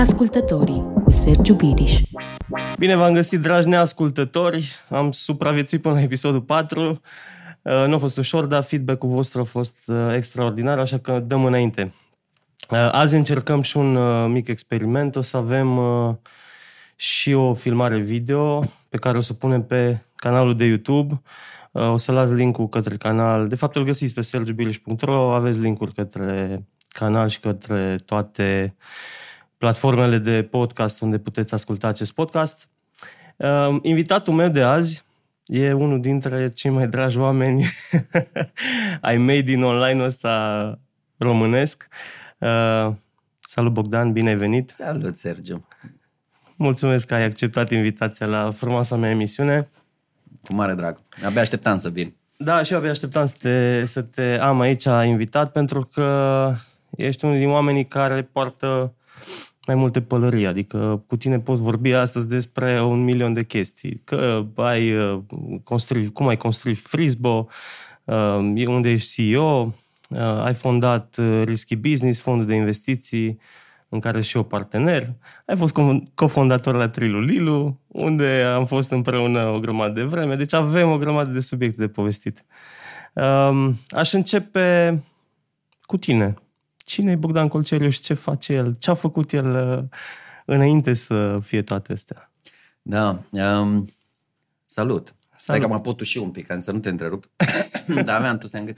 Neascultătorii cu Sergiu Biriș. Bine v-am găsit, dragi neascultători. Am supraviețuit până la episodul 4. Nu a fost ușor, dar feedback-ul vostru a fost extraordinar, așa că dăm înainte. Azi încercăm și un mic experiment. O să avem și o filmare video pe care o să punem pe canalul de YouTube. O să las link-ul către canal. De fapt, îl găsiți pe sergiubiriș.ro. Aveți link-uri către canal și către toate platformele de podcast unde puteți asculta acest podcast. Invitatul meu de azi e unul dintre cei mai dragi oameni ai mei din online-ul ăsta românesc. Salut, Bogdan, bine ai venit! Salut, Sergiu! Mulțumesc că ai acceptat invitația la frumoasa mea emisiune. Cu mare drag. Abia așteptam să vin. Da, și eu abia așteptam să te am aici invitat, pentru că ești unul din oamenii care poartă mai multe pălării. Adică cu tine pot vorbi astăzi despre 1.000.000 de chestii. Că ai construit, cum ai construit Frisbo, unde ești CEO, ai fondat Risky Business, fondul de investiții în care și eu partener. Ai fost cofondator la Trilu Lilu, unde am fost împreună o grămadă de vreme. Deci avem o grămadă de subiecte de povestit. Aș începe cu tine. Cine e Bogdan Colceriu și ce face el? Ce a făcut el înainte să fie toate astea? Da. Salut. Stai că mă pot și un pic, ca să nu te întrerup. Dar aveam tu să-mi gât.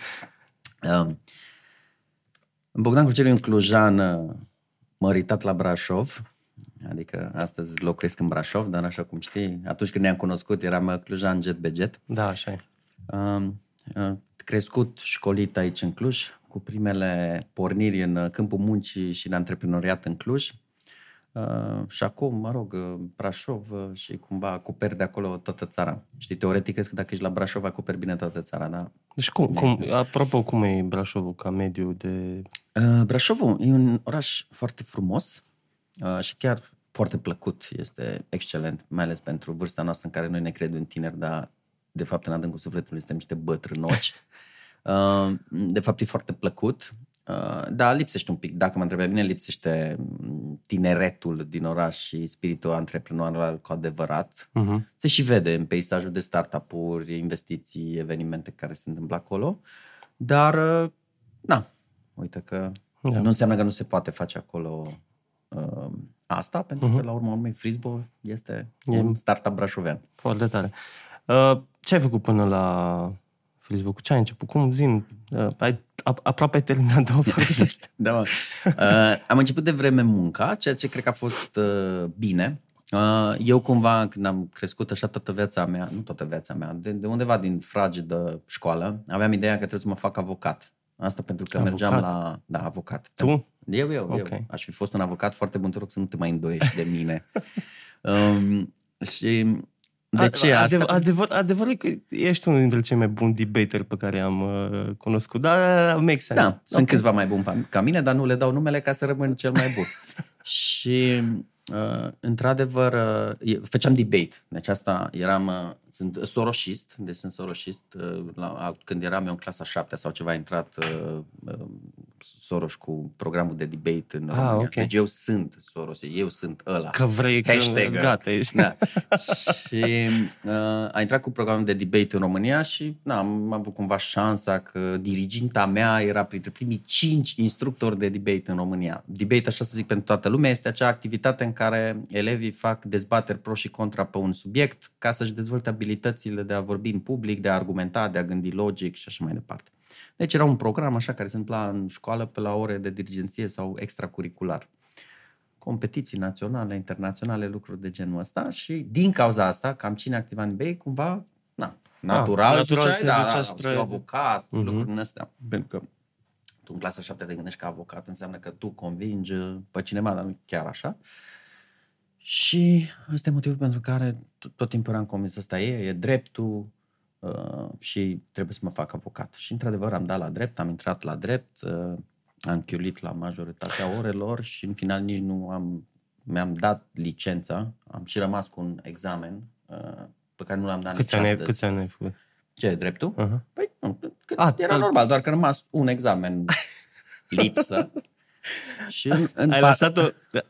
Bogdan Colceriu e un clujan măritat la Brașov. Adică astăzi locuiesc în Brașov, dar așa cum știi, atunci când ne-am cunoscut eram clujan jet be jet. Da, așa e. Crescut, școlit aici în Cluj, cu primele porniri în câmpul muncii și în antreprenoriat în Cluj. Și acum, mă rog, Brașov și cumva acoperi de acolo toată țara. Știi, teoretic, crezi că dacă ești la Brașov, acoperi bine toată țara, da? Deci apropo, cum e Brașovul ca mediu de... Brașovul e un oraș foarte frumos și chiar foarte plăcut. Este excelent, mai ales pentru vârsta noastră în care noi ne credem tineri, dar de fapt în adâncul sufletului suntem niște bătrânoci. De fapt e foarte plăcut, dar lipsește un pic, dacă mă întrebai bine, lipsește tineretul din oraș și spiritul antreprenorial cu adevărat. Se și vede în peisajul de startup-uri, investiții, evenimente care se întâmplă acolo, dar uite că nu înseamnă că nu se poate face acolo asta, pentru că la urmă urmei Frisbo este un startup brașovean. Foarte tare. Ce ai făcut până la Frisbo? Cu ce ai început? Cum zim? Aproape ai terminat 2 facultăți. Da, am început de vreme munca, ceea ce cred că a fost bine. Eu cumva, când am crescut așa toată viața mea, nu toată viața mea, de undeva din fragedă școală, aveam ideea că trebuie să mă fac avocat. Asta pentru că mergeam la... Da, avocat. Tu? Eu. Okay. Aș fi fost un avocat foarte bun, te rog să nu te mai îndoiești de mine. Și... De ce asta? Adevărul e că ești unul dintre cei mai buni debater pe care am cunoscut, dar make sense. Da, sunt câțiva mai buni ca mine, dar nu le dau numele ca să rămân cel mai bun. Și într-adevăr făceam debate. Deci asta sunt sorosist, când eram eu în clasa 7 sau ceva, a intrat Soros cu programul de debate în România. Okay. Deci eu sunt Soros, eu sunt ăla. Că vrei, hashtag, că gata ești. Da. Și a intrat cu programul de debate în România și am avut cumva șansa că diriginta mea era printre primii 5 instructori de debate în România. Debate, așa să zic, pentru toată lumea, este acea activitate în care elevii fac dezbateri pro și contra pe un subiect ca să-și dezvolte abilitățile de a vorbi în public, de a argumenta, de a gândi logic și așa mai departe. Deci era un program așa care se întâmpla în școală pe la ore de dirigenție sau extracurricular. Competiții naționale, internaționale, lucruri de genul ăsta și din cauza asta, cam cine activa în debate, cumva, natural duceai spre avocat, lucruri din astea. Pentru că tu în clasa 7 te gândești că avocat înseamnă că tu convingi pe cineva, dar nu chiar așa. Și ăsta e motivul pentru care tot timpul eram convins, ăsta e dreptul și trebuie să mă fac avocat. Și într-adevăr am dat la drept, am intrat la drept, am chiulit la majoritatea orelor și în final nici nu mi-am dat licența, am și rămas cu un examen pe care nu l-am dat nici astăzi. Câți ani ai făcut? Ce, dreptul? Păi nu, era normal, doar că a rămas un examen lipsă. Și ai lăsat-o...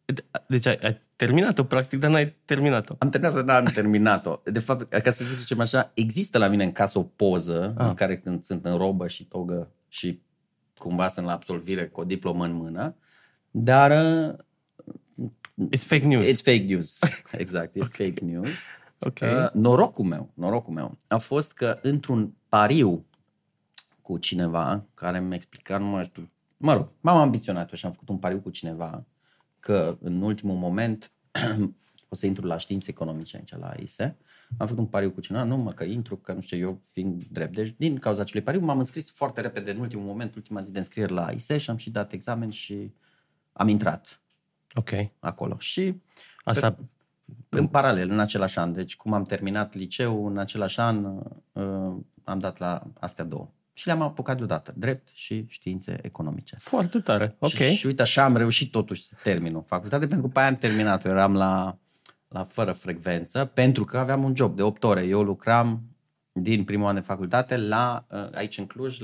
Deci ai terminat-o, practic, dar n-ai terminat-o. Am terminat-o, dar am terminat-o. De fapt, ca să zicem așa, există la mine în casă o poză în care când sunt în robă și togă și cumva sunt la absolvire cu o diplomă în mână, dar... It's fake news. It's fake news. Exact, e fake news. Okay. Norocul meu a fost că într-un pariu cu cineva care mi-a explicat, nu mai știu, mă rog, m-am ambiționat și am făcut un pariu cu cineva că în ultimul moment o să intru la științe economice aici la ISE. Am făcut un pariu cu cineva, nu mă că intru, că nu știu eu, fiind drept. Deci din cauza acelui pariu m-am înscris foarte repede în ultimul moment, ultima zi de înscriere la ISE și am și dat examen și am intrat acolo. Și asta în paralel, în același an. Deci cum am terminat liceu, în același an am dat la astea două. Și le-am apucat deodată, drept și științe economice. Foarte tare, ok. Și uite, așa am reușit totuși să termin o facultate, pentru că pe aia am terminat. Eu eram la fără frecvență, pentru că aveam un job de 8 ore. Eu lucram din primul an de facultate aici în Cluj,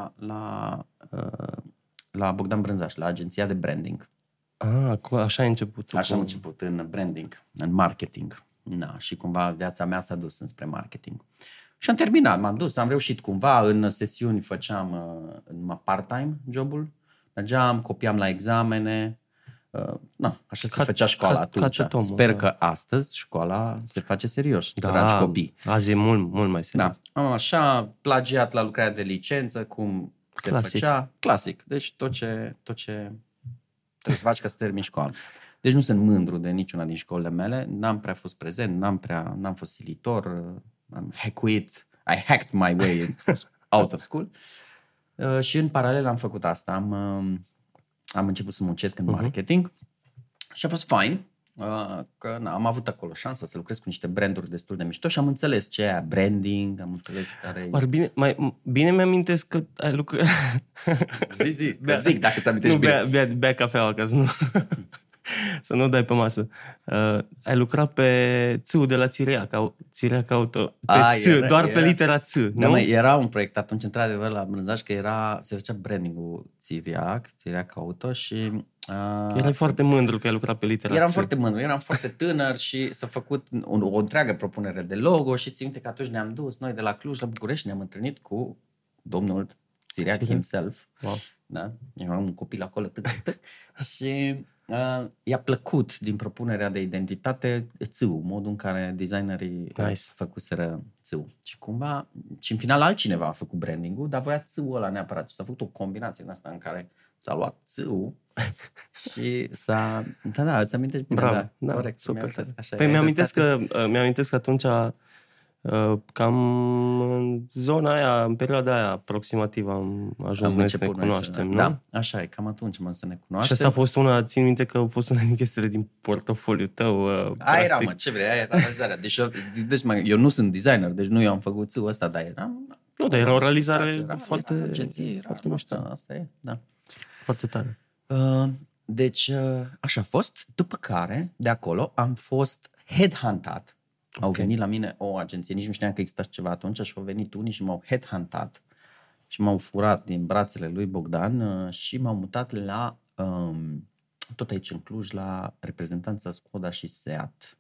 la Bogdan Brânzaș, la agenția de branding. Așa ai început. Așa am început, în branding, în marketing. Da, și cumva viața mea s-a dus înspre marketing. Și am terminat, m-am dus, am reușit cumva, în sesiuni făceam numai part-time jobul, mergeam, copiam la examene, așa se făcea școala atunci. Sper că astăzi școala se face serios, dragi copii. Azi e mult mai serios. Da, așa, plagiat la lucrarea de licență, cum se făcea. Clasic, deci tot ce trebuie să faci ca să termini școala. Deci nu sunt mândru de niciuna din școlile mele, n-am prea fost prezent, n-am fost silitor, I hacked my way out of school. Și în paralel am făcut asta. Am început să muncesc în marketing și a fost fine. Că am avut acolo șansa să lucrez cu niște branduri destul de mișto și am înțeles ce e branding, am înțeles care e... Bine mi-amintesc că ai lucrat... Zic dacă ți-amintești bine. Bea cafeaua ca să nu... să nu dai pe masă. Ai lucrat pe țâul de la Țiriac Auto. Pe litera ț, nu? Da, era un proiect atunci, într-adevăr, la Brânzaș, că se făcea branding-ul Țiriac Auto și... Erai foarte mândru că ai lucrat pe litera Eram ț. foarte mândru, eram foarte tânăr și s-a făcut o întreagă propunere de logo și țin minte că atunci ne-am dus noi de la Cluj la București, ne-am întâlnit cu domnul Țiriac himself. Wow. Da? Eram un copil acolo, și i-a plăcut din propunerea de identitate țâul, modul în care designerii făcuseră țâul. Și cumva, și în final altcineva a făcut branding-ul, dar voia țâul ăla neapărat. Și s-a făcut o combinație în asta în care s-a luat țâul și s-a... Da, îți amintești bine? Bravo, da, corect, super. Păi mi-amintesc că atunci cam în zona aia, în perioada aia aproximativ am ajuns noi să ne cunoaștem, nu? Da, așa e, cam atunci să ne cunoaștem. Și asta a fost țin minte că a fost una din chestiile din portofoliu tău. Aia era, ce vrei, aia era realizarea. Deci eu nu sunt designer, deci nu eu am făcut țâul ăsta, dar eram... Nu, dar era o realizare foarte mișto. Asta e, da. Foarte tare. Deci, așa a fost. După care, de acolo, am fost headhuntat. Au venit la mine o agenție, nici nu știam că exista ceva atunci și au venit unii și m-au headhuntat și m-au furat din brațele lui Bogdan și m-au mutat la, tot aici în Cluj, la reprezentanța Skoda și Seat.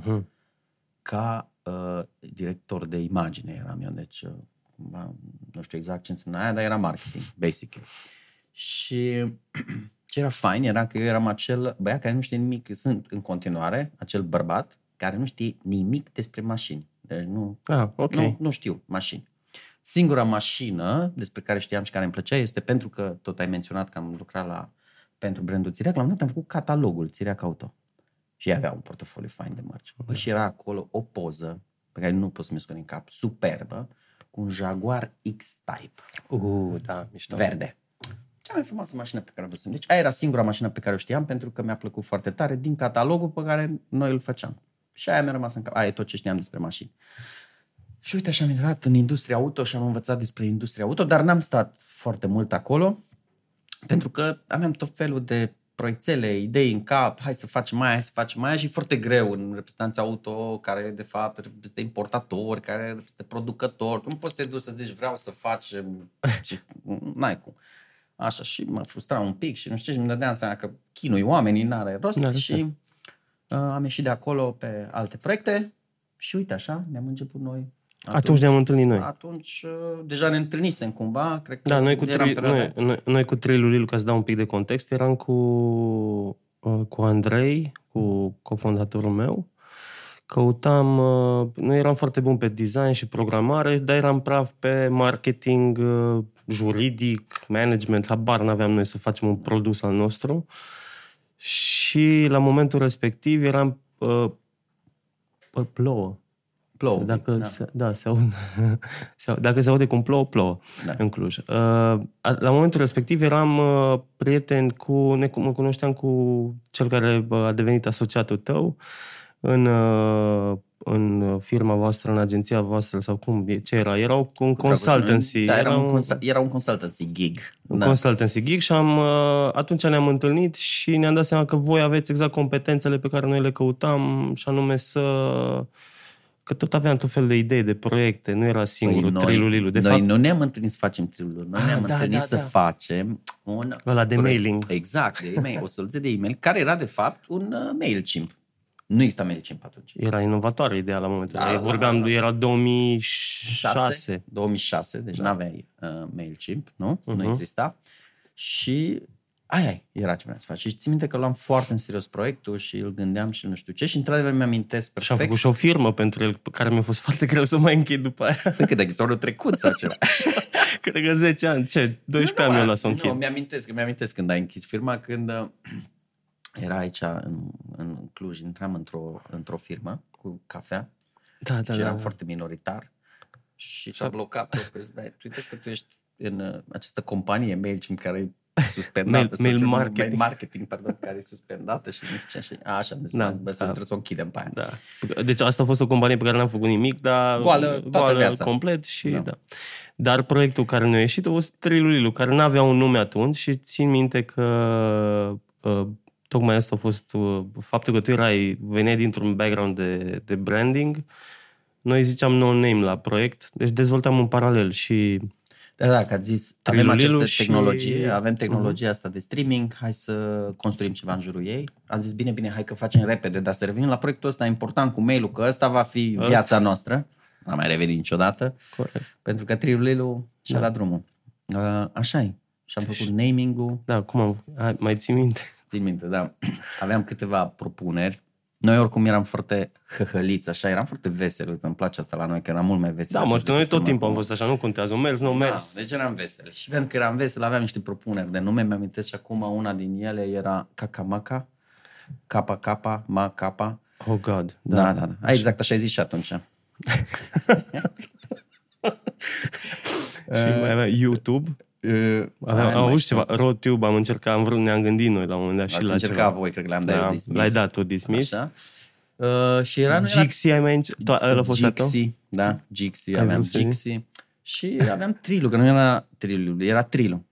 Ca director de imagine eram eu, deci nu știu exact ce însemna aia, dar era marketing, basically. Și ce era fain era că eu eram acel băiat care nu știe nimic, sunt în continuare acel bărbat care nu știe nimic despre mașini. Deci nu știu mașini. Singura mașină despre care știam și care îmi plăcea este pentru că tot ai menționat că am lucrat pentru brandul Țiriac, la un moment dat am făcut catalogul Țiriac Auto. Și avea un portofoliu fain de mărci. Și era acolo o poză pe care nu pot să-mi scot din cap, superbă, cu un Jaguar X-Type. Da, mișto. Verde. Cea mai frumoasă mașină pe care o văzut. Deci aia era singura mașină pe care o știam pentru că mi-a plăcut foarte tare din catalogul pe care noi îl făceam. Și aia mi-a rămas în cap. Aia e tot ce știam despre mașini. Și uite, așa am intrat în industria auto și am învățat despre industria auto, dar n-am stat foarte mult acolo pentru că aveam tot felul de proiectele, idei în cap, hai să facem aia și e foarte greu în reprezentanța auto care de fapt reprezintă importatori, care reprezintă producători. Nu poți să te duci să zici vreau să facem, n-ai cum. Așa, și mă frustra un pic și nu știu ce, și mi dădeam seama că chinui oamenii, n-are rost și am ieșit de acolo pe alte proiecte și uite așa, ne-am început noi. Atunci ne-am întâlnit noi. Atunci deja ne întâlnisem cumva, cred că da, noi cu Trilul Lilu, ca să dau un pic de context, eram cu Andrei, cu cofondatorul meu. Căutam, noi eram foarte buni pe design și programare, dar eram praf pe marketing, juridic, management, habar n-aveam noi să facem un produs al nostru. Și la momentul respectiv eram plouă. Dacă se aude, dacă se aude cum plouă, plouă în Cluj. La momentul respectiv eram prieten mă cunoșteam cu cel care a devenit asociatul tău în firma voastră, în agenția voastră sau cum, ce era? Era un consultancy. Da, era un consultancy gig. Un consultancy gig și atunci ne-am întâlnit și ne-am dat seama că voi aveți exact competențele pe care noi le căutam și anume că tot aveam tot fel de idei, de proiecte, nu era singurul Trilul Lilu. Noi nu ne-am întâlnit să facem Trilul, noi ne-am întâlnit să facem ăla de mailing. Exact, de e-mail, o soluție de e-mail, care era de fapt un MailChimp. Nu exista MailChimp atunci. Era inovatoare ideea la momentul ăla. Era 2006. 2006, deci n-aveai MailChimp, nu? Nu exista. Și aia era ce vreau să fac. Și țin minte că luam foarte în serios proiectul și îl gândeam și nu știu ce. Și într-adevăr mi-amintesc perfect. Și am făcut și o firmă pentru el, pe care mi-a fost foarte greu să mai închid după aia. Păi cât de anul trecut sau ceva? Cred că 10 ani. Ce? 12 ani mi-a luat să închid. Nu, mi-amintesc când ai închis firma, când era aici în Cluj, intram într-o firmă cu cafea și eram foarte minoritar și s-a blocat tot. Tu uiteți că tu ești în această companie MailChimp care e suspendată. Mail marketing, care e suspendată și nu știu ce. Și așa, trebuie să o închidem pe aia. Da. Deci asta a fost o companie pe care n-am făcut nimic, dar goală complet și da. Dar proiectul care ne-a ieșit a fost Trilul Lilu, care n-avea un nume atunci și țin minte că tocmai asta a fost faptul că tu veneai dintr-un background de branding. Noi ziceam no-name la proiect, deci dezvoltam în paralel și... Da, că ați zis, avem această tehnologie, avem tehnologia asta de streaming, hai să construim ceva în jurul ei. Ați zis, bine, hai că facem repede, dar să revenim la proiectul ăsta important cu mail-ul, că ăsta va fi viața noastră. N-am mai revenit niciodată. Corect. Pentru că Trilul Lilu și-a dat drumul. Așa e. Și am făcut naming-ul. Da, mai ții minte? Țin minte, da. Aveam câteva propuneri. Noi oricum eram foarte hăhăliți, așa, eram foarte veseli. Uite, îmi place asta la noi, că eram mult mai veseli. Da, noi tot timpul am fost așa, nu contează, mers, nu mers. Da, deci eram veseli. Și pentru că eram veseli, aveam niște propuneri de nume, mi-amintesc și acum una din ele era Cacamaca, Capa, Ma Capa. Oh, God. Da. Exact, așa ai zis și atunci. Și mai avea YouTube. Am avut ceva, RoadTube, ne-am gândit noi la un moment dat și la ceva. Ați încercat voi, cred că le-am dat eu dismiss. L-ai dat tu dismiss. Și era... Gixi ai mai ăla a fost Gixi, da, Gixi, aveam Gixi. Și aveam Trilu, că nu era Trilu, era Trilu.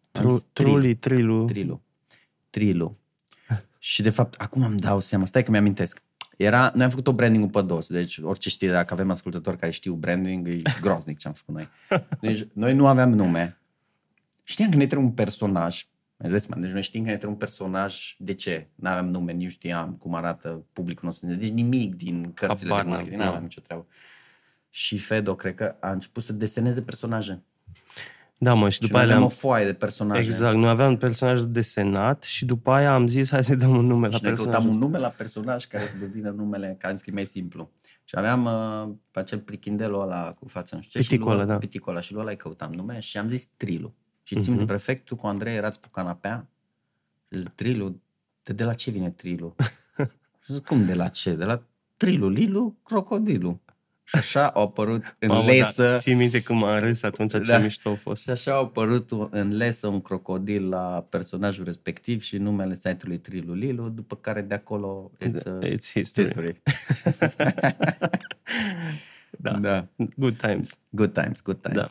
Trilu. Și de fapt, acum îmi dau seama, stai că mi-amintesc. Noi am făcut o branding pe dos, deci orice știe, dacă avem ascultători care știu branding, e groznic ce am făcut noi. Deci noi nu aveam nume. Știam că ne trebuie un personaj. Deci noi știm că ne trebuie un personaj. De ce? N-aveam nume, nici știam cum arată publicul nostru. Deci nimic din cărțile de marketing. N-aveam nicio treabă. Și Fedo, cred că a început să deseneze personaje. Da, mă, și după aia aveam o foaie de personaje. Exact, noi aveam un personaj desenat și după aia am zis hai să-i dăm un nume la personaj. Și căutam un nume la personaj care să devină numele, care am scris mai simplu. Și aveam pe acel prichindelul ăla cu fața, nu știu ce. Piticola, și lui ăla îi căutam nume și am zis Trilu. Și țin minte perfect, tu cu Andrei erați pe canapea și zic, Trilu, de la ce vine Trilu? Și zic, cum de la ce? De la Trilu, Lilu, Crocodilu. Și așa au apărut în lesă... Da, ții minte cum m-am râs atunci, ce mișto a fost. Și așa au apărut în lesă un crocodil la personajul respectiv și numele site-ului Trilu Lilu, după care de acolo it's history. Da. Good times. Da.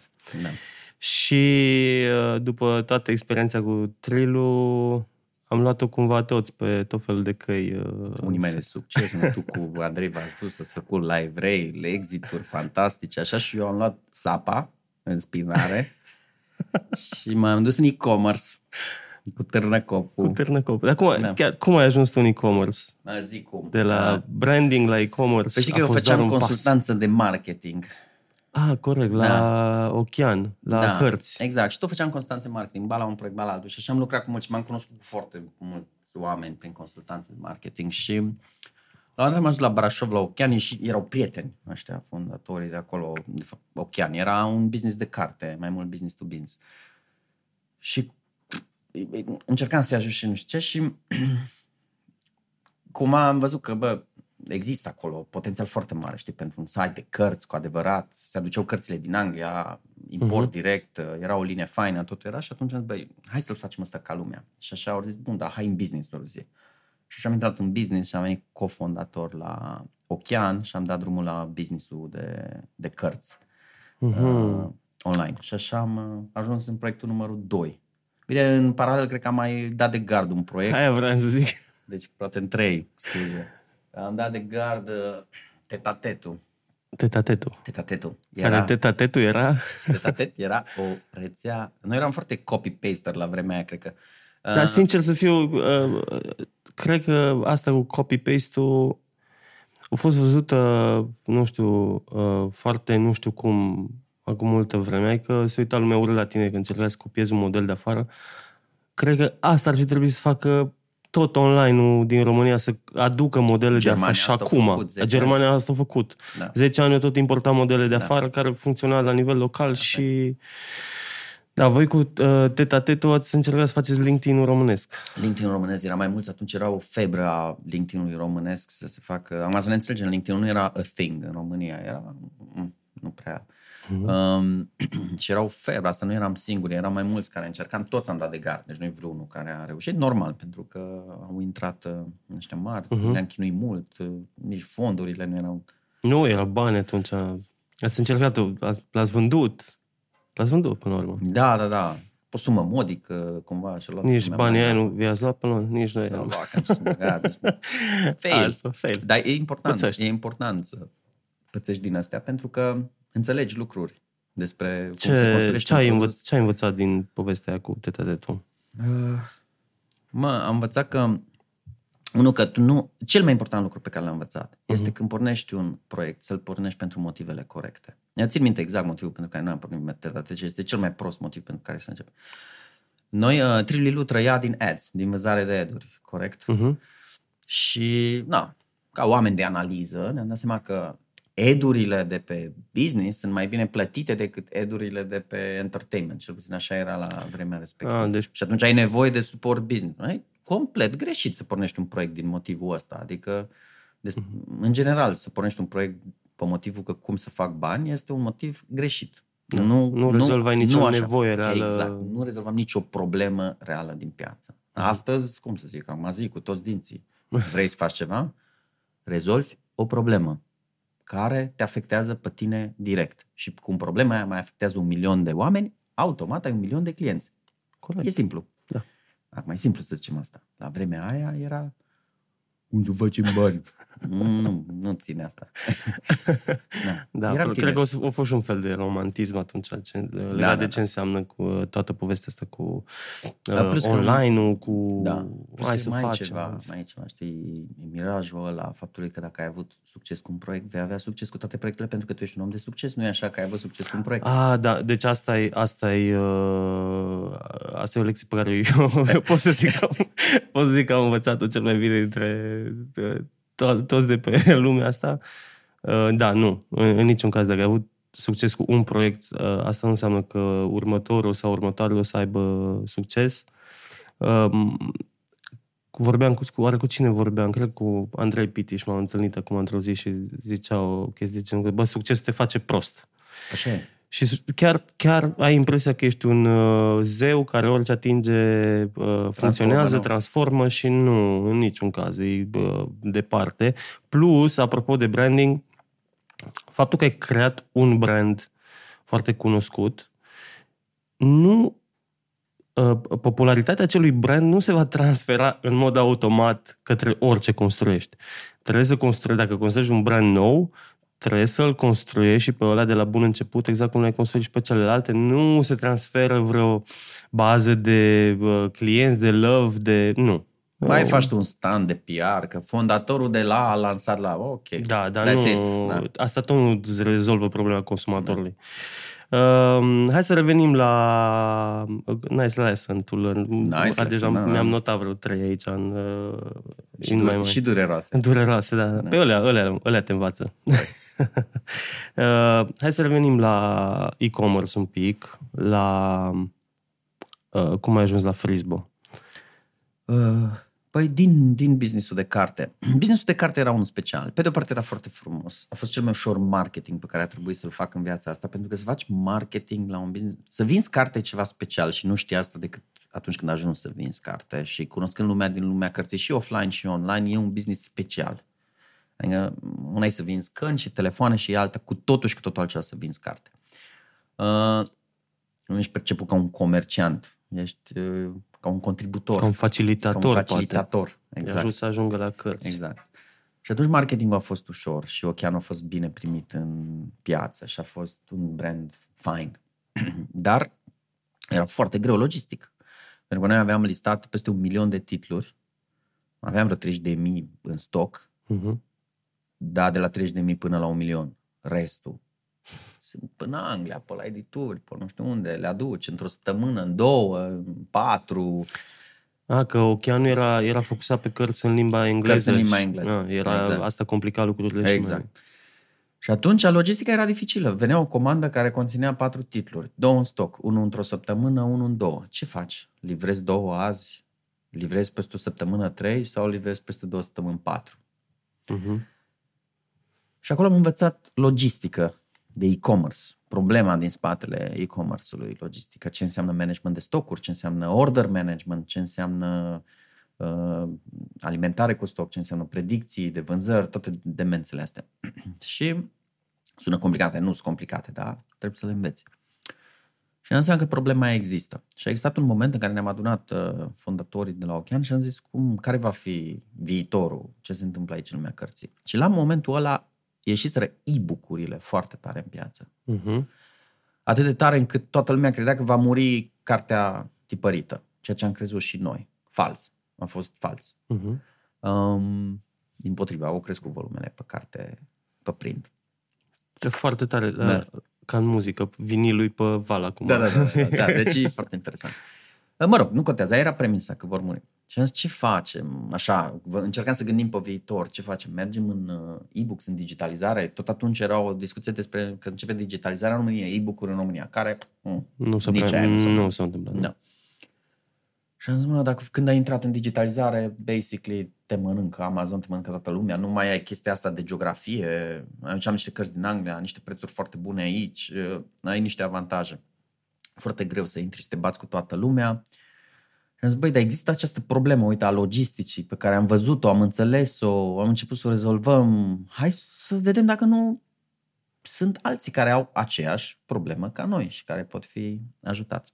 Și după toată experiența cu Trilu, am luat-o cumva toți pe tot felul de căi. Unii mai de succes, tu cu Andrei v-ați dus să făcut live rail, exit-uri fantastice, așa, și eu am luat Sapa în spinare Și m-am dus în e-commerce cu târnăcopul. Cu târnăcopul. Dar cum ai ajuns tu în e-commerce? Zic cum. De la branding la e-commerce. Păi știi că eu făceam consultanță de marketing. Corect, la Ochian, la cărți. Exact. Și tot făceam consultanță de marketing, ba la un proiect, ba la altul. Și așa am lucrat cu mulți și m-am cunoscut cu foarte mulți oameni prin consultanță de marketing. Și la un moment am ajuns la Brașov, la Ochian, și erau prieteni ăștia, fondatorii de acolo. De fapt, Ochian era un business de carte, mai mult business to business. Și încercam să-i ajut și nu știu ce și cum am văzut că, există acolo potențial foarte mare, știi, pentru un site de cărți cu adevărat, se aduceau cărțile din Anglia, import direct, era o linie faină, totul era și atunci am zis, hai să-l facem ăsta ca lumea. Și așa au zis, bun, dar hai în business, lor zi. Și așa am intrat în business și am venit cofondator la Ochian și am dat drumul la business-ul de cărți online. Și așa am ajuns în proiectul numărul 2. Bine, în paralel, cred că am mai dat de gard un proiect. Aia vreau să zic. Deci, poate în 3, scuze. Am dat de gard Tetatetul. Tetatetul. Care Tetatetul era? Tetatet era o rețea. Noi eram foarte copy-paster la vremea aia, cred că. Dar sincer să fiu, cred că asta cu copy-paste-ul a fost văzută, nu știu, foarte, nu știu cum, acum multă vreme, că se uita lumea urât la tine când încercai să copiezi un model de afară. Cred că asta ar fi trebuit să facă tot online-ul din România, să aducă modele de afară și acum. Germania asta a făcut. Da. 10 ani tot importa modele de afară care funcționau la nivel local și... Da, voi cu Tetatetul ați încercat să faceți LinkedIn-ul românesc. LinkedIn-ul românesc era mai mulți, atunci era o febră a LinkedIn-ului românesc să se facă... Am să ne înțelegem, LinkedIn-ul nu era a thing în România, era... Nu prea... Și era o febră, asta nu eram singuri, eram mai mulți care încercam, toți am dat de gard, deci nu e vreunul care a reușit, normal, pentru că au intrat ăștia mari, ne-am chinuit mult, nici fondurile nu erau... Nu, era bani atunci, ați încercat, l-ați vândut până la urmă. Da, o sumă modică, cumva. Nici banii aia nu vi-ați luat până la urmă, nici noi. Fail. Dar e important să pățești din astea, pentru că înțelegi lucruri despre cum se construiește. Ce ai învățat din povestea cu Tetatetul? Am învățat că cel mai important lucru pe care l-am învățat este când pornești un proiect, să-l pornești pentru motivele corecte. Eu țin minte exact motivul pentru care noi am pornit Tetatetul și este cel mai prost motiv pentru care să începem. Noi, Trililu trăia din ads, din vânzare de ad-uri, corect? Și, ca oameni de analiză, ne-am dat seama că ad-urile de pe business sunt mai bine plătite decât ad-urile de pe entertainment. Cel puțin așa era la vremea respectivă. Și atunci ai nevoie de suport business. E complet greșit să pornești un proiect din motivul ăsta. Adică, în general, să pornești un proiect pe motivul că cum să fac bani este un motiv greșit. Nu rezolvai nicio nevoie reală. Exact. Nu rezolvam nicio problemă reală din piață. Astăzi, cum să zic, acum zic cu toți dinții. Vrei să faci ceva? Rezolvi o problemă care te afectează pe tine direct. Și cum problema aia mai afectează 1 milion de oameni, automat ai 1 milion de clienți. Corect. E simplu. Da. Acum e simplu să zicem asta. La vremea aia era unde facem bani. Nu ține asta. Da, cred că a fost un fel de romantism atunci legat de ce înseamnă cu toată povestea asta cu online-ul, cu hai să facem. Mai e ceva, știi, mirajul ăla, faptului că dacă ai avut succes cu un proiect, vei avea succes cu toate proiectele pentru că tu ești un om de succes, nu e așa că ai avut succes cu un proiect. Da, deci asta e o lecție pe care eu pot să zic că am învățat-o cel mai bine dintre toți de pe lumea asta. Da, nu. În niciun caz, dacă ai avut succes cu un proiect, asta nu înseamnă că următorul sau următoarele o să aibă succes. Vorbeam cu cine vorbeam? Cred cu Andrei Pitiș, m-am întâlnit acum într-o zi și zicea o chestie genul că, succesul te face prost. Așa e. Și chiar ai impresia că ești un zeu care orice atinge funcționează, transformă și nu, în niciun caz, e departe. Plus, apropo de branding, faptul că ai creat un brand foarte cunoscut, popularitatea acelui brand nu se va transfera în mod automat către orice construiești. Trebuie să dacă construiești un brand nou, trebuie să-l construiești și pe ăla de la bun început, exact cum l-ai construit și pe celelalte. Nu se transferă vreo bază de clienți, de love, de... Nu. Mai faci tu un stand de PR, că fondatorul de la a lansat la... Ok, da, dar that's nu, it. Da. asta tot nu îți rezolvă problema consumatorului. Hai să revenim la Nice Lesson-ul. Nice deja lesson, mi-am notat vreo 3 aici. Și dureroase. Dureroase, da. Pe ălea te învață. Hai să revenim la e-commerce un pic, la cum ai ajuns la Frisbo. Păi din business-ul de carte. Business-ul de carte era unul special. Pe de o parte era foarte frumos. A fost cel mai ușor marketing pe care a trebuit să-l fac în viața asta, pentru că să faci marketing la un business, să vinzi carte e ceva special și nu știi asta decât atunci când ajungi să vinzi carte și cunoscând lumea din lumea cărții și offline și online, e un business special. Adică una e să vinzi cărți și telefoane și alta cu totul altceva să vinzi carte. Nu ești perceput ca un comerciant, ești ca un contributor. Ca un facilitator, poate. Exact. Ajut să ajungă la cărți. Exact. Și atunci marketingul a fost ușor și Ocean a fost bine primit în piață și a fost un brand fine. Dar era foarte greu logistic. Pentru că noi aveam listat peste 1.000.000 de titluri, aveam vreo 30.000 în stoc, da, de la 30.000 până la 1.000.000. Restul sunt până Anglia, pe la edituri, pe nu știu unde, le aduci într-o săptămână, în 2, în 4. Că Oceanul era focusat pe cărți în limba engleză. Cărți în limba engleză. Era exact. Asta complica lucrurile. Exact. Și atunci logistica era dificilă. Venea o comandă care conținea 4 titluri, 2 în stoc, 1 într-o săptămână, 1 în 2. Ce faci? Livrezi 2 azi? Livrezi peste o săptămână 3 sau livrezi peste 2 săptămâni 4? Și acolo am învățat logistică de e-commerce, problema din spatele e-commerce-ului, logistică, ce înseamnă management de stocuri, ce înseamnă order management, ce înseamnă alimentare cu stoc, ce înseamnă predicții de vânzări, toate demențele astea. Și sună complicate, nu sunt complicate, dar trebuie să le înveți. Și înseamnă că problema există. Și a existat un moment în care ne-am adunat fondatorii de la Ocean și am zis care va fi viitorul, ce se întâmplă aici în lumea cărții. Și la momentul ăla ieșiseră e-book-urile foarte tare în piață. Atât de tare încât toată lumea credea că va muri cartea tipărită, ceea ce am crezut și noi. Fals. A fost fals. Dimpotrivă, au crescut volumele pe carte, pe print. Foarte tare, ca în muzică, vinilul pe val acum. Da, deci e foarte interesant. Mă rog, nu contează, era premisa că vor muri. Și am zis, ce facem? Așa, încercam să gândim pe viitor, ce facem? Mergem în e-books, în digitalizare? Tot atunci era o discuție despre că începe digitalizarea în România, e-book-uri în România, care nu s-a întâmplat. Da. Și am zis, dacă când ai intrat în digitalizare, basically te mănâncă Amazon, te mănâncă toată lumea, nu mai ai chestia asta de geografie, aici am niște cărți din Anglia, niște prețuri foarte bune aici, ai niște avantaje. Foarte greu să intri și să te bați cu toată lumea. Și am zis, dar există această problemă, uite, a logisticii pe care am văzut-o, am înțeles-o, am început să o rezolvăm. Hai să vedem dacă nu sunt alții care au aceeași problemă ca noi și care pot fi ajutați.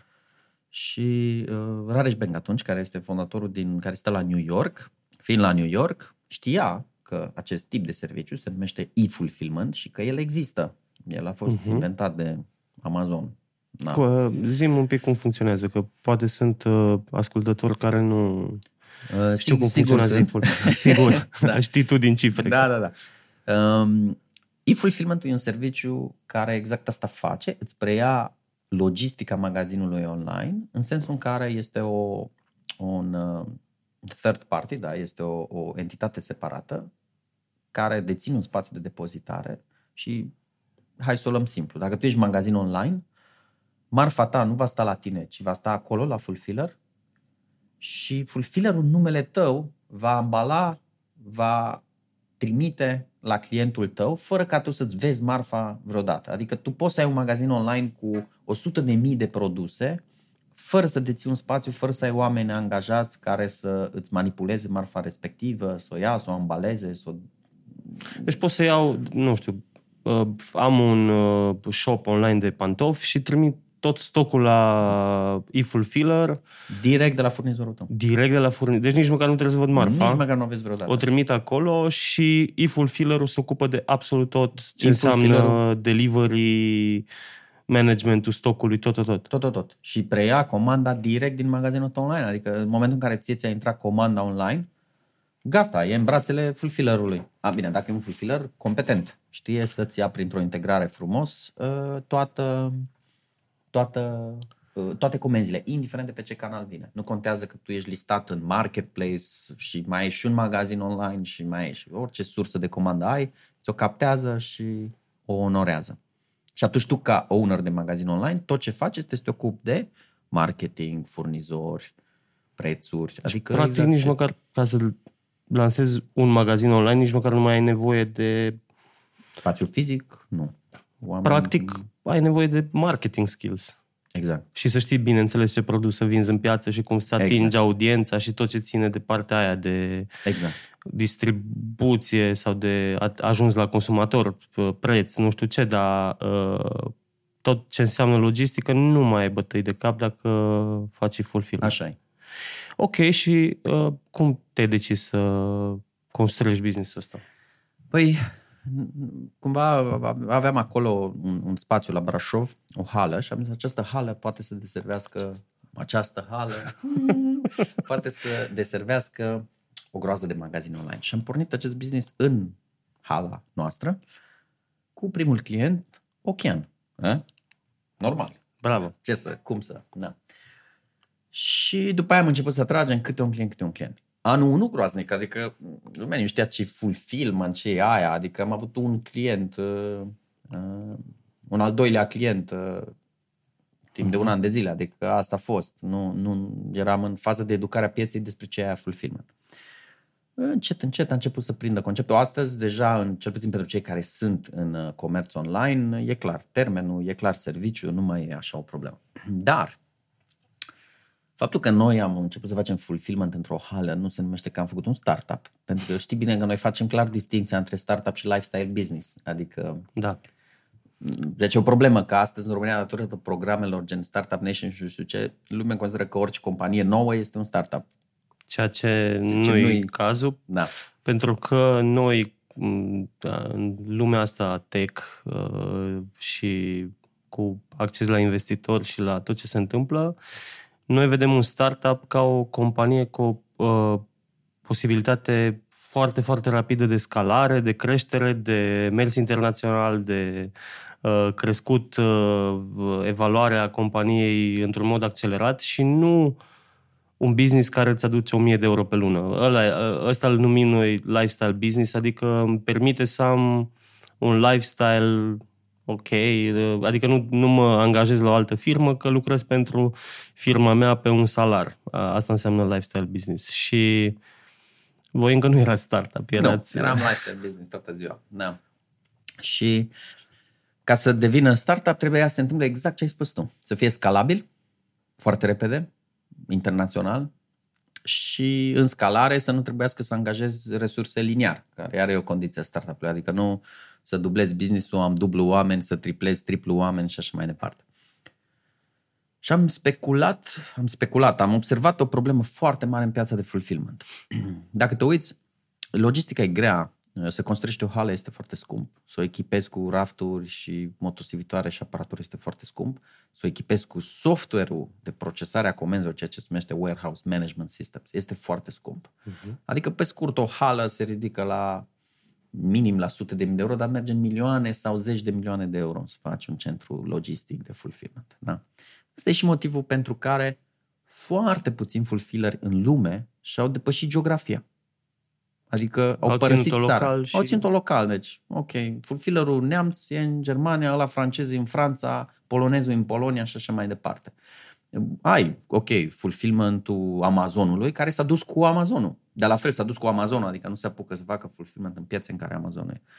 Și Rareș Beng atunci, care este fondatorul care stă la New York, fiind la New York, știa că acest tip de serviciu se numește e-fulfillment și că el există. El a fost inventat de Amazon. Zi-mi un pic cum funcționează, că poate sunt ascultători care nu știu cum funcționează e-fulfillment. Sigur, da. Știi tu din cifre. Da. E-fulfillment e un serviciu care exact asta face, îți preia logistica magazinului online, în sensul în care este un third party, da, este o entitate separată care deține un spațiu de depozitare și hai să o luăm simplu. Dacă tu ești magazin online, marfa ta nu va sta la tine, ci va sta acolo la fulfiller și fulfillerul în numele tău va ambala, va trimite la clientul tău fără ca tu să-ți vezi marfa vreodată. Adică tu poți să ai un magazin online cu 100.000 de produse fără să deții un spațiu, fără să ai oameni angajați care să îți manipuleze marfa respectivă, să o ia, să o ambaleze, să o... Deci pot să iau, nu știu, am un shop online de pantofi și trimit tot stocul la e-fulfiller. Direct de la furnizorul tău. Direct de la furnizor. Deci nici măcar nu trebuie să văd marfa. Nici măcar nu o vezi vreodată. O trimit acolo și e-fulfillerul se ocupă de absolut tot ce înseamnă delivery, managementul stocului, tot. Tot. Și preia comanda direct din magazinul tău online. Adică în momentul în care ți-a intrat comanda online, gata, e în brațele fulfillerului. Bine, dacă e un fulfiller competent, știe să-ți ia printr-o integrare frumos toate comenzile, indiferent de pe ce canal vine. Nu contează că tu ești listat în marketplace și mai ai și un magazin online și mai ai și orice sursă de comandă ai, ți-o captează și o onorează. Și atunci tu, ca owner de magazin online, tot ce faci este să te ocupi de marketing, furnizori, prețuri. Adică practic exact nici măcar ca să lansezi un magazin online, nici măcar nu mai ai nevoie de... Spațiu fizic? Nu. Practic ai nevoie de marketing skills. Exact. Și să știi, bineînțeles, ce produs să vinzi în piață și cum să atingi audiența și tot ce ține de partea aia de distribuție sau de ajuns la consumator, preț, nu știu ce, dar tot ce înseamnă logistică nu mai ai bătăi de cap dacă faci fulfillment. Așa e. Ok, și cum te-ai decis să construiești business-ul ăsta? Păi, cumva aveam acolo un spațiu la Brașov, o hală, și am zis, această hală poate să deservească o groază de magazine online. Și am pornit acest business în hala noastră cu primul client, Ochean. Normal. Bravo. Da. Și după aia am început să atragem câte un client. Anul 1 groaznic, adică lumea nu știa ce fulfillment, ce e aia, adică am avut un client, un al doilea client timp de un an de zile, adică asta a fost. Nu eram în fază de educare a pieței despre ce e aia fulfillment. Încet a început să prindă conceptul. Astăzi, deja, cel puțin pentru cei care sunt în comerț online, e clar termenul, e clar serviciul, nu mai e așa o problemă. Dar faptul că noi am început să facem fulfillment într-o hală nu se numește că am făcut un startup. Pentru că știi bine că noi facem clar distinția între startup și lifestyle business. Adică... Da. Deci e o problemă că astăzi în România, datorită programelor gen Startup Nation și nu știu ce, lumea consideră că orice companie nouă este un startup. Ceea ce nu e cazul. Da. Pentru că noi, în lumea asta tech și cu acces la investitori și la tot ce se întâmplă, noi vedem un startup ca o companie cu o posibilitate foarte, foarte rapidă de scalare, de creștere, de mers internațional, de crescut evaluarea companiei într-un mod accelerat și nu un business care îți aduce 1.000 de euro pe lună. Ăsta îl numim noi lifestyle business, adică îmi permite să am un lifestyle ok, adică nu mă angajez la o altă firmă, că lucrez pentru firma mea pe un salar. Asta înseamnă lifestyle business. Și voi încă nu erați startup. Nu, eram lifestyle business toată ziua. Da. Și ca să devină startup trebuia să se întâmple exact ce ai spus tu. Să fie scalabil, foarte repede, internațional și în scalare să nu trebuiască să angajezi resurse liniar, care are o condiție a startup-ului. Adică nu să dublezi business-ul, am dublu oameni, să triplezi triplu oameni și așa mai departe. Și am speculat, am observat o problemă foarte mare în piața de fulfillment. Dacă te uiți, logistica e grea, să construiești o hală este foarte scump, să o echipezi cu rafturi și motosivitoare și aparatură este foarte scump, să o echipezi cu software-ul de procesare a comenzilor, ceea ce se numește Warehouse Management Systems, este foarte scump. Adică, pe scurt, o hală se ridică la minim la sute de mii de euro, dar merge în milioane sau zeci de milioane de euro să faci un centru logistic de fulfillment. Da? Asta e și motivul pentru care foarte puțini fulfilleri în lume și-au depășit geografia. Adică au părăsit țara. Au ținut-o local. Deci, ok, fulfillerul neamț e în Germania, ăla francez în Franța, polonezul în Polonia și așa mai departe. Ai, ok, fulfillmentul Amazonului, care s-a dus cu Amazonul. De la fel s-a dus cu Amazonul, adică nu se apucă să facă fulfillment în piețe în care Amazonul e.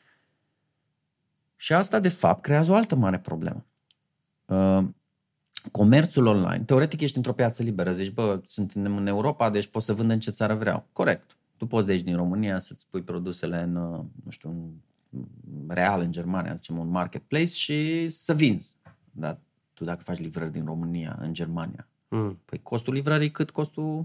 Și asta, de fapt, creează o altă mare problemă. Comerțul online, teoretic ești într-o piață liberă, zici, suntem în Europa, deci pot să vând în ce țară vreau. Corect. Tu poți de aici din România să-ți pui produsele în, nu știu, în real în Germania, zicem un marketplace și să vinzi. Dar tu dacă faci livrări din România în Germania. Mm. Păi costul livrării cât costul...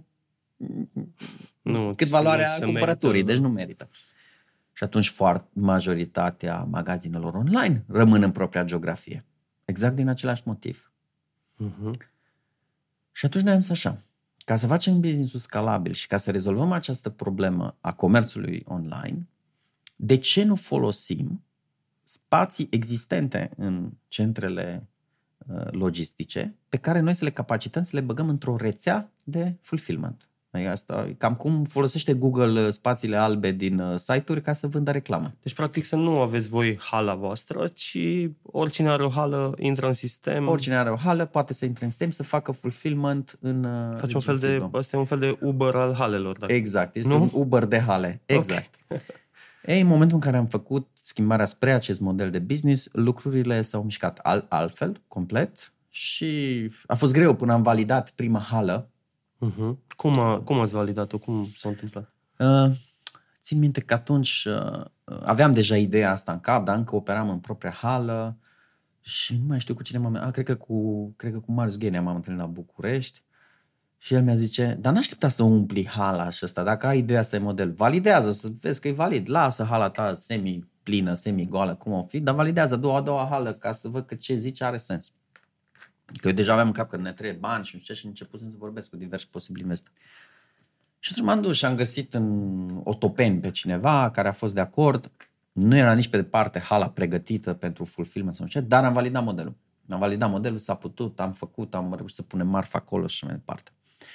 Nu, cât valoarea se cumpărăturii, merită. deci nu merită. Și atunci majoritatea magazinelor online rămân în propria geografie. Exact din același motiv. Mhm. Și atunci noi am zis așa, ca să facem business-ul scalabil și ca să rezolvăm această problemă a comerțului online, de ce nu folosim spații existente în centrele logistice pe care noi să le capacităm, să le băgăm într-o rețea de fulfillment. Asta e cam cum folosește Google spațiile albe din site-uri ca să vândă reclamă. Deci, practic, să nu aveți voi hala voastră, ci oricine are o hală intră în sistem. Oricine are o hală poate să intre în sistem, să facă fulfillment în... Face un fel de, ăsta e un fel de Uber al halelor. Dacă... Exact, este Nu? un Uber de hale. Exact. Okay. Ei, în momentul în care am făcut schimbarea spre acest model de business, lucrurile s-au mișcat altfel, complet, și a fost greu până am validat prima hală. Uh-huh. Cum ați validat-o? Cum s-a întâmplat? Țin minte că atunci aveam deja ideea asta în cap, dar încă operam în propria hală și nu mai știu cu cine cred că cu Marius Ghenea m-am întâlnit la București și el mi-a zice, dar n-aștepta să umpli hala și ăsta, dacă ai ideea asta de model, validează, să vezi că e valid, lasă hala ta semi-plină, semi-goală, cum o fi, dar validează a doua hală ca să văd că ce zici are sens. Că eu deja aveam în cap că ne trebuie bani și nu știu ce și începusem să vorbesc cu diversi posibili investori. Și atunci m-am dus și am găsit în Otopeni pe cineva care a fost de acord. Nu era nici pe departe hala pregătită pentru fulfillment sau nu știu, dar am validat modelul. Am validat modelul, s-a putut, am reușit să punem marfa acolo și mai departe.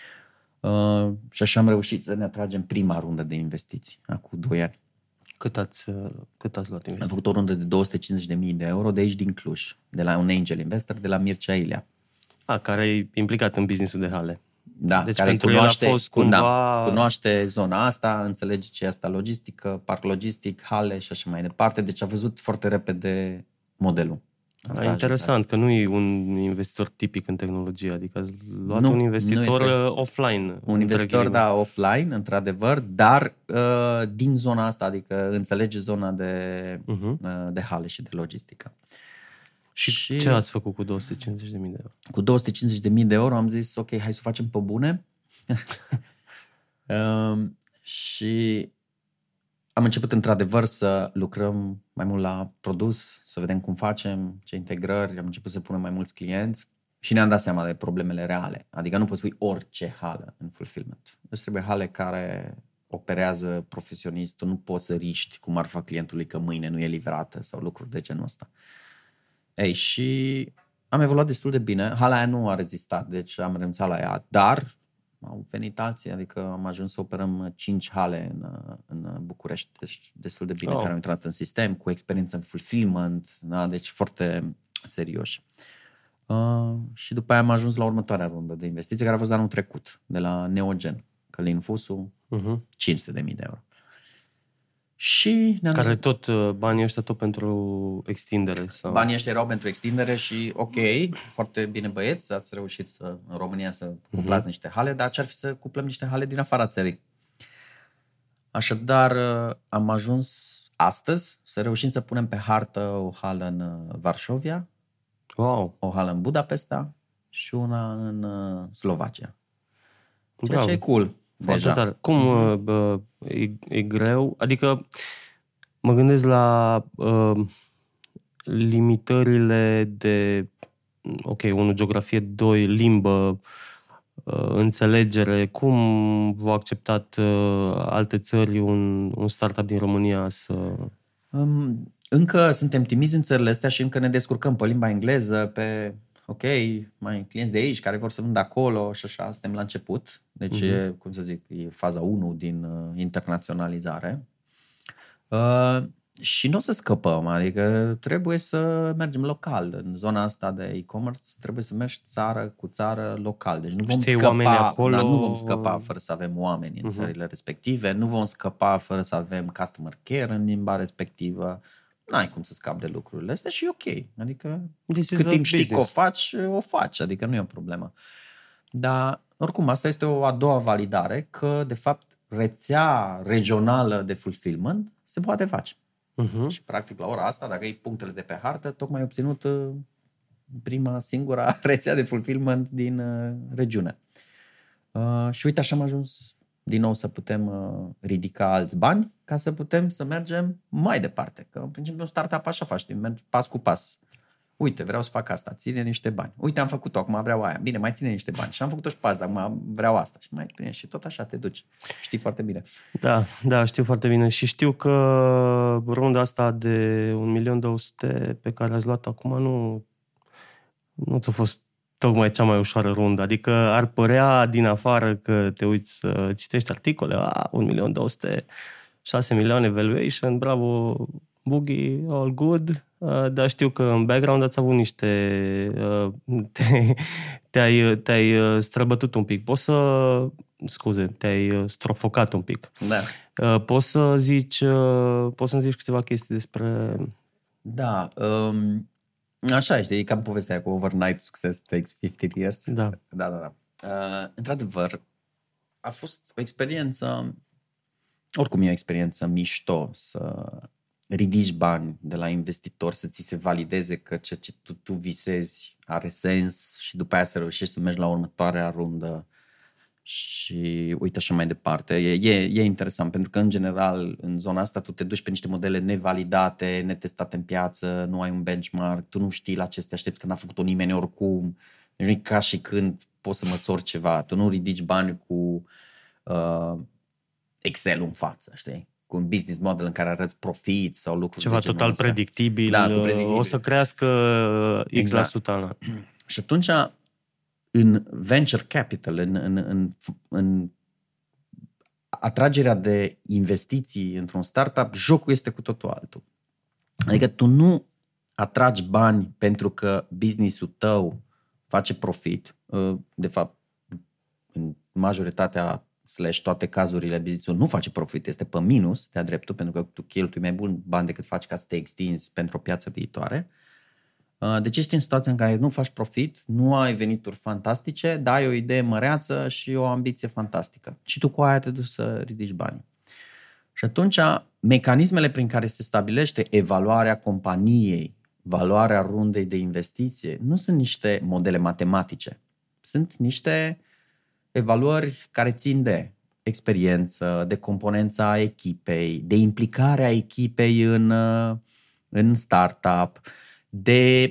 Și așa am reușit să ne atragem prima rundă de investiții, acum 2 ani. Cât ați luat investiții? Am făcut o rundă de 250.000 de euro de aici din Cluj, de la un angel investor, de la Mircea Ilea. Care e implicat în business-ul de hale. Da, deci care pentru el a fost cumva... cunoaște zona asta, înțelege ce e asta logistică, parc logistic, hale și așa mai departe. Deci a văzut foarte repede modelul. Asta interesant, că nu e un investitor tipic în tehnologie, adică ați luat un investitor offline. Un investitor, da, offline, într-adevăr, dar din zona asta, adică înțelege zona de hale și de logistică. Și ce ați făcut cu 250.000 de euro? Cu 250.000 de euro am zis, ok, hai să o facem pe bune. Și am început într-adevăr să lucrăm mai mult la produs, să vedem cum facem, ce integrări, am început să punem mai mulți clienți și ne-am dat seama de problemele reale. Adică nu poți pui orice hală în fulfillment. Deci trebuie hale care operează profesionist, tu nu poți să riști cu marfa clientului că mâine nu e livrată sau lucruri de genul ăsta. Ei, și am evoluat destul de bine. Hala aia nu a rezistat, deci am renunțat la ea, dar au venit alții, adică am ajuns să operăm 5 hale în București, deci destul de bine, care au intrat în sistem, cu experiență în fulfillment, da, deci foarte serioși. Și după aia am ajuns la următoarea rundă de investiții, care a fost anul trecut, de la Neogen, Călin Fusu, 500.000 de euro. Și care tot, banii ăștia tot pentru extindere? Sau? Banii ăștia erau pentru extindere și ok, foarte bine băieți, ați reușit în România să cuplați niște hale, dar ce-ar fi să cuplăm niște hale din afara țării? Așadar, am ajuns astăzi să reușim să punem pe hartă o hală în Varșovia, o hală în Budapesta și una în Slovacia. Ceea ce e cool. Deja. Cum e greu? Adică mă gândesc la limitările de, ok, 1, geografie, 2, limbă, înțelegere. Cum v-au acceptat alte țări un startup din România să... Încă suntem timizi în țările astea și încă ne descurcăm pe limba engleză, pe... Ok, mai clienți de aici care vor să vândă acolo și așa, suntem la început. Deci, cum să zic, e faza 1 din internaționalizare. Și nu o să scăpăm, adică trebuie să mergem local. În zona asta de e-commerce trebuie să mergi țară cu țară local. Deci nu vom scăpa, acolo... dar nu vom scăpa fără să avem oameni în țările respective, nu vom scăpa fără să avem customer care în limba respectivă. N-ai cum să scapi de lucrurile astea și e ok. Adică cât timp știi că o faci, adică nu e o problemă. Dar oricum asta este o a doua validare că de fapt rețea regională de fulfillment se poate face. Și practic la ora asta, dacă iei punctele de pe hartă, tocmai ai obținut prima singura rețea de fulfillment din regiune. Și uite, așa am ajuns din nou să putem ridica alți bani ca să putem să mergem mai departe. Că în principiu un startup așa faci, mergi pas cu pas. Uite, vreau să fac asta, ține niște bani. Uite, am făcut-o, acum vreau aia. Bine, mai ține niște bani. Și am făcut-o și pe asta, acum vreau asta. Și mai bine, și tot așa te duci. Știi foarte bine. Da, știu foarte bine. Și știu că runda asta de 1.200.000 pe care ați luat acum nu ți-a fost tocmai cea mai ușoară rundă. Adică ar părea din afară că te uiți să citești articole, 1.200.000, 6 milioane valuation, bravo, Boogie, all good, dar știu că în background ați avut te-ai străbătut un pic. Te-ai strofocat un pic. Da. Poți să-mi zici câteva chestii despre... Da, așa este, e cam povestea aia cu overnight success takes 15 years. Da. Într-adevăr, a fost o experiență, oricum e o experiență mișto să ridici bani de la investitori, să ți se valideze că ceea ce tu visezi are sens și după aia să reușești să mergi la următoarea rundă și uite așa mai departe. E interesant pentru că în general în zona asta tu te duci pe niște modele nevalidate, netestate în piață, nu ai un benchmark, tu nu știi la ce te aștepți, că n-a făcut-o nimeni oricum. Deci nu e ca și când poți să măsori ceva. Tu nu ridici bani cu Excel-ul în față, știi? Cu un business model în care arăți profit sau lucruri ceva total predictibil, o să crească X%. Și atunci în venture capital, în atragerea de investiții într-un startup, jocul este cu totul altul. Adică tu nu atragi bani pentru că business-ul tău face profit. De fapt, în majoritatea toate cazurile, business-ul nu face profit, este pe minus, de-a dreptul, pentru că tu cheltui mai bun bani decât faci ca să te extinzi pentru o piață viitoare. Deci ești în situația în care nu faci profit, nu ai venituri fantastice, dar ai o idee măreață și o ambiție fantastică. Și tu cu aia te duci să ridici banii. Și atunci, mecanismele prin care se stabilește evaluarea companiei, valoarea rundei de investiție, nu sunt niște modele matematice. Sunt niște evaluări care țin de experiență, de componența echipei, de implicarea echipei în startup, de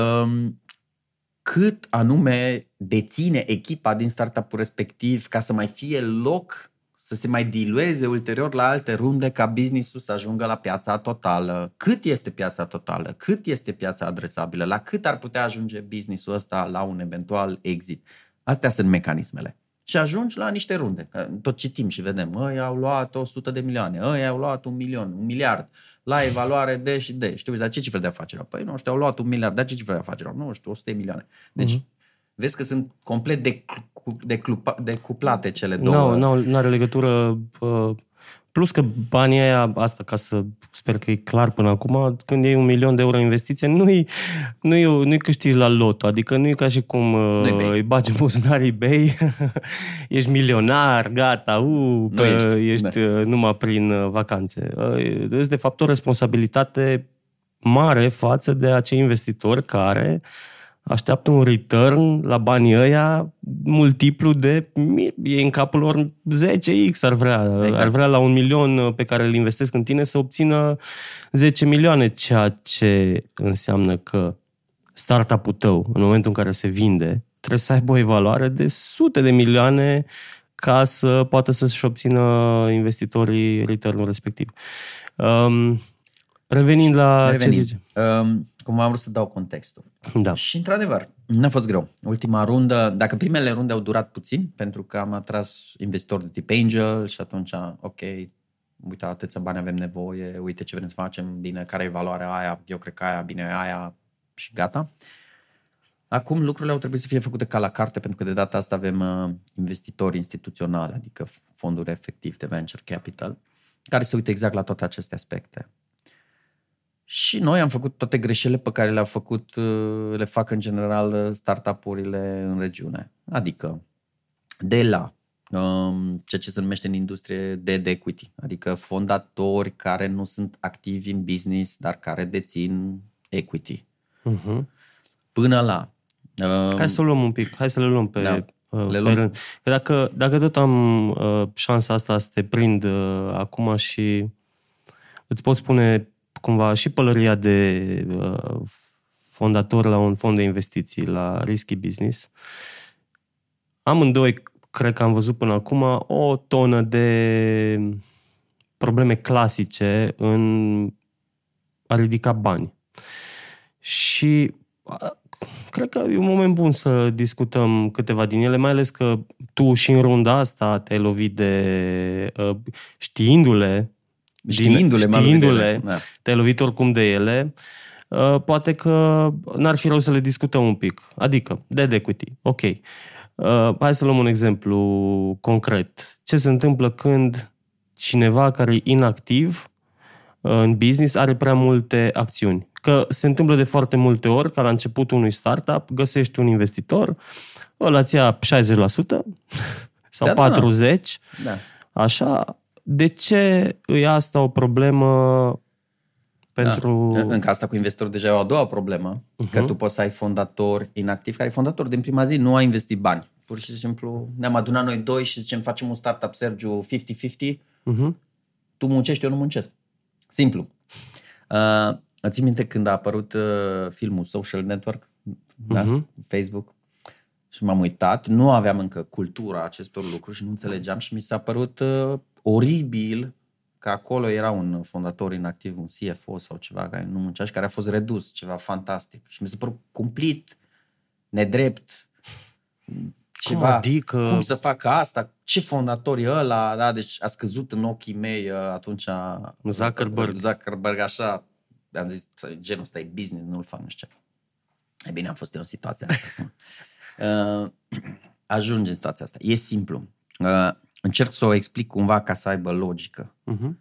cât anume deține echipa din startup-ul respectiv ca să mai fie loc să se mai dilueze ulterior la alte runde ca business-ul să ajungă la piața totală. Cât este piața totală? Cât este piața adresabilă? La cât ar putea ajunge business-ul ăsta la un eventual exit? Astea sunt mecanismele. Și ajungi la niște runde. Tot citim și vedem. Ăia au luat 100 de milioane, ăia au luat 1 miliard, la evaluare de și de. Știu, dar ce cifre de afaceri au? Păi nu știu, au luat 1 miliard, dar ce cifre de afaceri au? Nu știu, 100 de milioane. Deci, vezi că sunt complet decuplate cele două. Nu are legătură. Plus că banii aia, asta ca să sper că e clar până acum, când iei 1 milion de euro investiție, nu-i câștigi la loto. Adică nu e ca și cum îi bagi în buzunar eBay, ești milionar, gata, ești numai prin vacanțe. Deci, de fapt, o responsabilitate mare față de acei investitori care așteaptă un return la banii ăia multiplu de, e în capul lor 10x ar vrea. Exact. Ar vrea la 1 milion pe care îl investesc în tine să obțină 10 milioane, ceea ce înseamnă că startup-ul tău, în momentul în care se vinde, trebuie să aibă o evaluare de sute de milioane ca să poată să-și obțină investitorii return-ul respectiv. Revenind la ce zice. Cum am vrut să dau contextul. Da. Și într-adevăr, n-a fost greu. Ultima rundă, dacă primele runde au durat puțin, pentru că am atras investitori de tip angel și atunci, ok, uite, atâția bani avem nevoie, uite ce vrem să facem, bine, care e valoarea aia, eu cred că aia, bine, aia și gata. Acum lucrurile au trebuit să fie făcute ca la carte, pentru că de data asta avem investitori instituționali, adică fonduri efectiv de venture capital, care se uită exact la toate aceste aspecte. Și noi am făcut toate greșelile pe care le fac în general startup-urile în regiune. Adică de la ceea ce se numește în industrie dead equity, adică fondatori care nu sunt activi în business, dar care dețin equity. până la... Hai să o luăm un pic, hai să le luăm pe... Da. Pe rând. Că dacă tot am șansa asta să te prind acum și îți pot spune cumva și pălăria de fondator la un fond de investiții, la Risky Business, amândoi cred că am văzut până acum o tonă de probleme clasice în a ridica bani. Și cred că e un moment bun să discutăm câteva din ele, mai ales că tu și în runda asta te-ai lovit de știindu-le, da. te-ai lovit oricum de ele. Poate că n-ar fi rău să le discutăm un pic. Adică, dead equity, ok. Hai să luăm un exemplu concret. Ce se întâmplă când cineva care e inactiv în business are prea multe acțiuni? Că se întâmplă de foarte multe ori, ca la începutul unui startup, găsești un investitor, ăla îți ia 60% sau 40%, Da. așa. De ce e asta o problemă pentru... Da. Încă asta cu investitorul deja e o a doua problemă, că tu poți să ai fondator inactiv, care e fondator din prima zi, nu a investit bani. Pur și simplu ne-am adunat noi doi și zicem facem un startup, Sergiu, 50-50, tu muncești, eu nu muncesc. Simplu. Ții minte când a apărut filmul Social Network, da? Facebook, și m-am uitat, nu aveam încă cultura acestor lucruri și nu înțelegeam și mi s-a părut oribil că acolo era un fondator inactiv, un CFO sau ceva care nu muncea și care a fost redus, ceva fantastic. Și mi s-a părut cumplit, nedrept, ceva, cum să facă asta, ce fondator e ăla, da? Deci a scăzut în ochii mei atunci Zuckerberg, așa, am zis, genul ăsta e business, nu-l fac, nu știu ce. E bine, am fost eu în situația asta. Ajunge în situația asta. E simplu. Încerc să o explic cumva ca să aibă logică.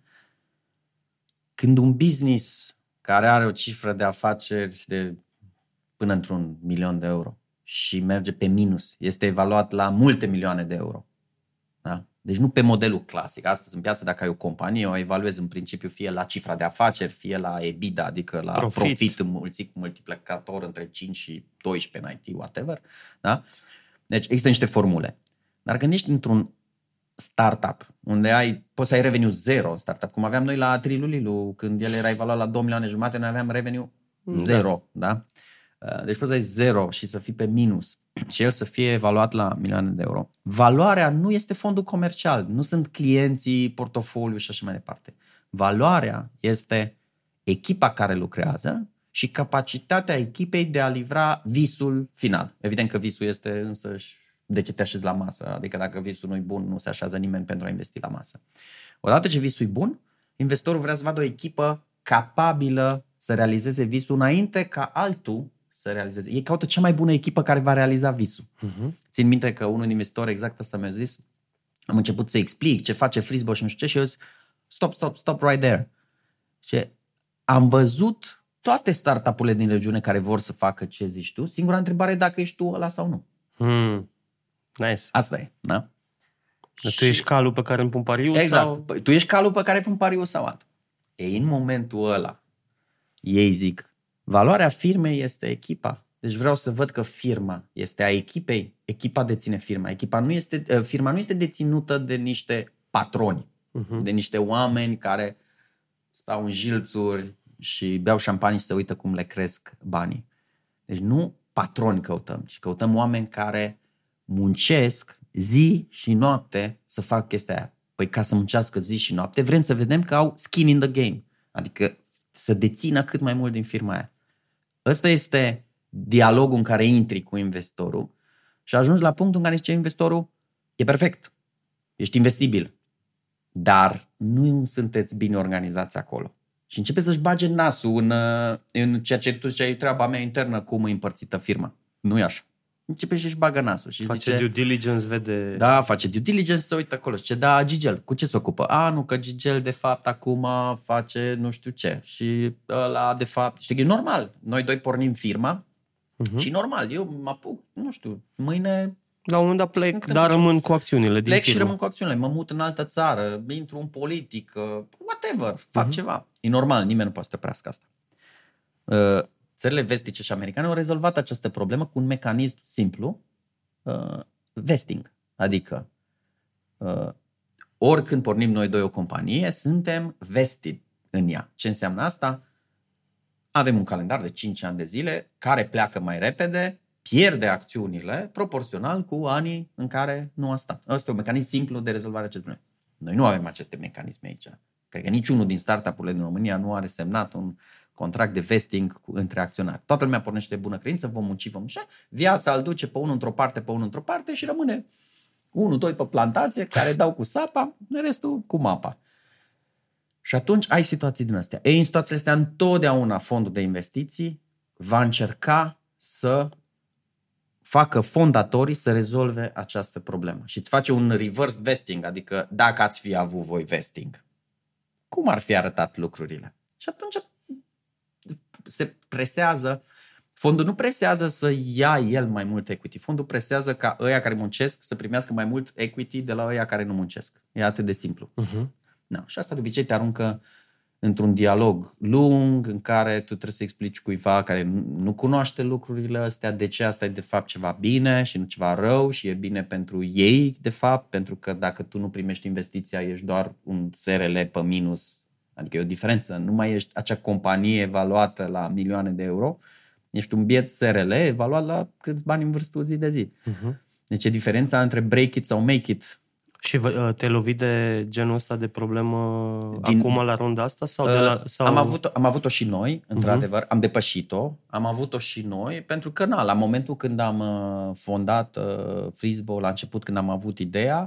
Când un business care are o cifră de afaceri de până într-un 1.000.000 de euro și merge pe minus, este evaluat la multe milioane de euro. Da? Deci nu pe modelul clasic. Astăzi în piață, dacă ai o companie, o evaluezi în principiu fie la cifra de afaceri, fie la EBITDA, adică la profit înmulțit cu multiplicator între 5 și 12 în IT, whatever. Da? Deci există niște formule. Dar când ești într-un startup, unde poți să ai revenue zero în startup, cum aveam noi la Trilulilu, când el era evaluat la 2,5 milioane, noi aveam revenue zero. Da? Deci poți să ai zero și să fii pe minus și el să fie evaluat la milioane de euro. Valoarea nu este fondul comercial, nu sunt clienții, portofoliu și așa mai departe. Valoarea este echipa care lucrează și capacitatea echipei de a livra visul final. Evident că visul este însăși de ce te așezi la masă, adică dacă visul nu e bun, nu se așează nimeni pentru a investi la masă. Odată ce visul e bun, investorul vrea să vadă o echipă capabilă să realizeze visul înainte ca altul să realizeze. Ei caută cea mai bună echipă care va realiza visul. Țin minte că unul din investitori exact asta mi-a zis. Am început să explic ce face Frisbo și nu știu ce și eu zic, stop right there. Și am văzut toate startup-urile din regiune care vor să facă ce zici tu. Singura întrebare e dacă ești tu ăla sau nu. Nice. Asta e, da? Tu ești calul pe care îmi pun pariu? Exact. Sau... Tu ești calul pe care îmi pun pariu sau altul. Ei, în momentul ăla, ei zic, valoarea firmei este echipa. Deci vreau să văd că firma este a echipei, echipa deține firma. Firma nu este deținută de niște patroni, de niște oameni care stau în jilțuri și beau șampanie și se uită cum le cresc banii. Deci nu patroni căutăm, ci căutăm oameni care muncesc zi și noapte să facă chestia aia. Păi ca să muncească zi și noapte, vrem să vedem că au skin in the game. Adică să dețină cât mai mult din firma aia. Ăsta este dialogul în care intri cu investorul și ajungi la punctul în care zice investorul, e perfect, ești investibil, dar nu sunteți bine organizați acolo. Și începe să-și bage nasul în ceea ce tu ziceai, treaba mea internă, cum e împărțită firma. Nu e așa. Începe și își bagă nasul. Și face zice, due diligence, vede... Da, face due diligence, se uită acolo. Și zice, da, Gigel, cu ce se ocupă? Nu, că Gigel de fapt acum face nu știu ce. Și ăla de fapt, știi, e normal. Noi doi pornim firma și normal, eu mă apuc, nu știu, mâine... La un moment dat plec, dar rămân cu acțiunile din plec firmă. Și rămân cu acțiunile, mă mut în altă țară, intru în politică, whatever, fac ceva. E normal, nimeni nu poate să te oprească asta. țările vestice și americane au rezolvat această problemă cu un mecanism simplu, vesting. Adică, oricând pornim noi doi o companie, suntem vested în ea. Ce înseamnă asta? Avem un calendar de 5 ani de zile care pleacă mai repede, pierde acțiunile proporțional cu anii în care nu a stat. Ăsta e un mecanism simplu de rezolvare a acestui problem. Noi nu avem aceste mecanisme aici. Cred că niciunul din startup-urile din România nu are semnat un contract de vesting între acționari. Toată lumea pornește de bună credință, vom munci, viața îl duce pe unul într-o parte, pe unul într-o parte și rămâne 1-2 pe plantație care dau cu sapa, restul cu mapa. Și atunci ai situații din astea. În situațiile astea întotdeauna fondul de investiții va încerca să facă fondatorii să rezolve această problemă. Și îți face un reverse vesting, adică dacă ați fi avut voi vesting, cum ar fi arătat lucrurile? Și atunci se presează, fondul nu presează să ia el mai mult equity, fondul presează ca ăia care muncesc să primească mai mult equity de la ăia care nu muncesc. E atât de simplu. Da. Și asta de obicei te aruncă într-un dialog lung în care tu trebuie să explici cuiva care nu cunoaște lucrurile astea, de ce asta e de fapt ceva bine și nu ceva rău și e bine pentru ei de fapt, pentru că dacă tu nu primești investiția ești doar un SRL pe minus, adică e o diferență, nu mai ești acea companie evaluată la milioane de euro, ești un biet SRL evaluat la câți bani în vârstul zi de zi. Deci e diferența între break it sau make it. Și te-ai lovit de genul ăsta de problemă acum la runda asta? Sau Am avut-o și noi, într-adevăr, am depășit-o, am avut-o și noi, pentru că la momentul când am fondat Freezebo, la început când am avut ideea,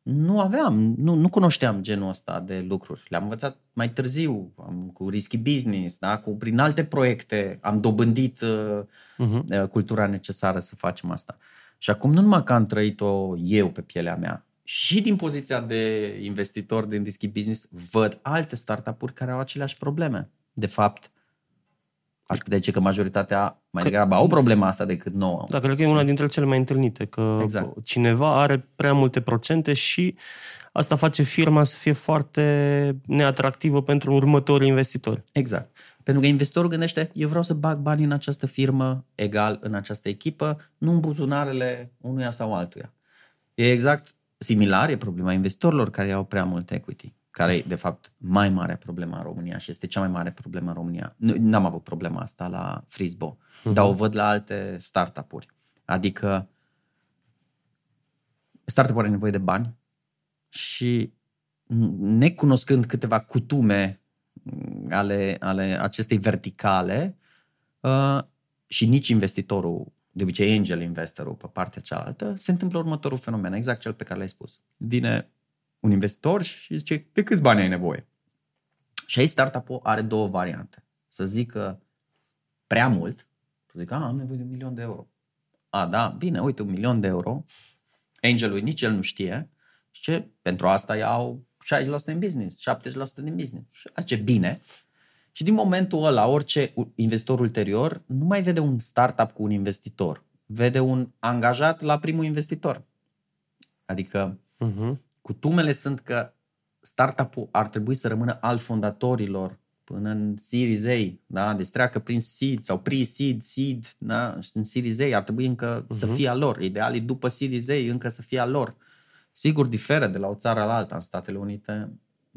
nu cunoșteam genul ăsta de lucruri. Le-am învățat mai târziu, cu Risky Business, da? Prin alte proiecte am dobândit cultura necesară să facem asta. Și acum nu numai că am trăit-o eu pe pielea mea, și din poziția de investitor din Risky Business văd alte startup-uri care au aceleași probleme. De fapt, aș putea zice că majoritatea mai degrabă au problema asta decât nouă. Da, cred că e una dintre cele mai întâlnite, că cineva are prea multe procente și asta face firma să fie foarte neatractivă pentru următorii investitori. Exact. Pentru că investitorul gândește, eu vreau să bag bani în această firmă, egal în această echipă, nu în buzunarele unuia sau altuia. E exact similar, e problema investitorilor care au prea mult equity, care e, de fapt, mai mare problema în România și este cea mai mare problemă în România. N-am avut problema asta la Freezebo, dar o văd la alte startup-uri. Adică startup-ul are nevoie de bani și necunoscând câteva cutume ale acestei verticale și nici investitorul, de obicei angel investorul pe partea cealaltă, se întâmplă următorul fenomen, exact cel pe care l-ai spus. Vine un investitor și zice, de câți bani ai nevoie? Și aici startup-ul are două variante. Să zică prea mult, să zică, am nevoie de 1 milion de euro. Da, bine, uite, 1 milion de euro, angelul nici el nu știe, și pentru asta iau 60% din business, 70% din business. Și zice, bine. Și din momentul ăla, orice investitor ulterior nu mai vede un startup cu un investitor. Vede un angajat la primul investitor. Adică cutumele sunt că startup-ul ar trebui să rămână al fondatorilor până în Series A. Da? Deci treacă prin seed sau pre-seed, seed, da? Și în Series A ar trebui încă să fie al lor. Ideal e după Series A încă să fie al lor. Sigur, diferă de la o țară la alta. În Statele Unite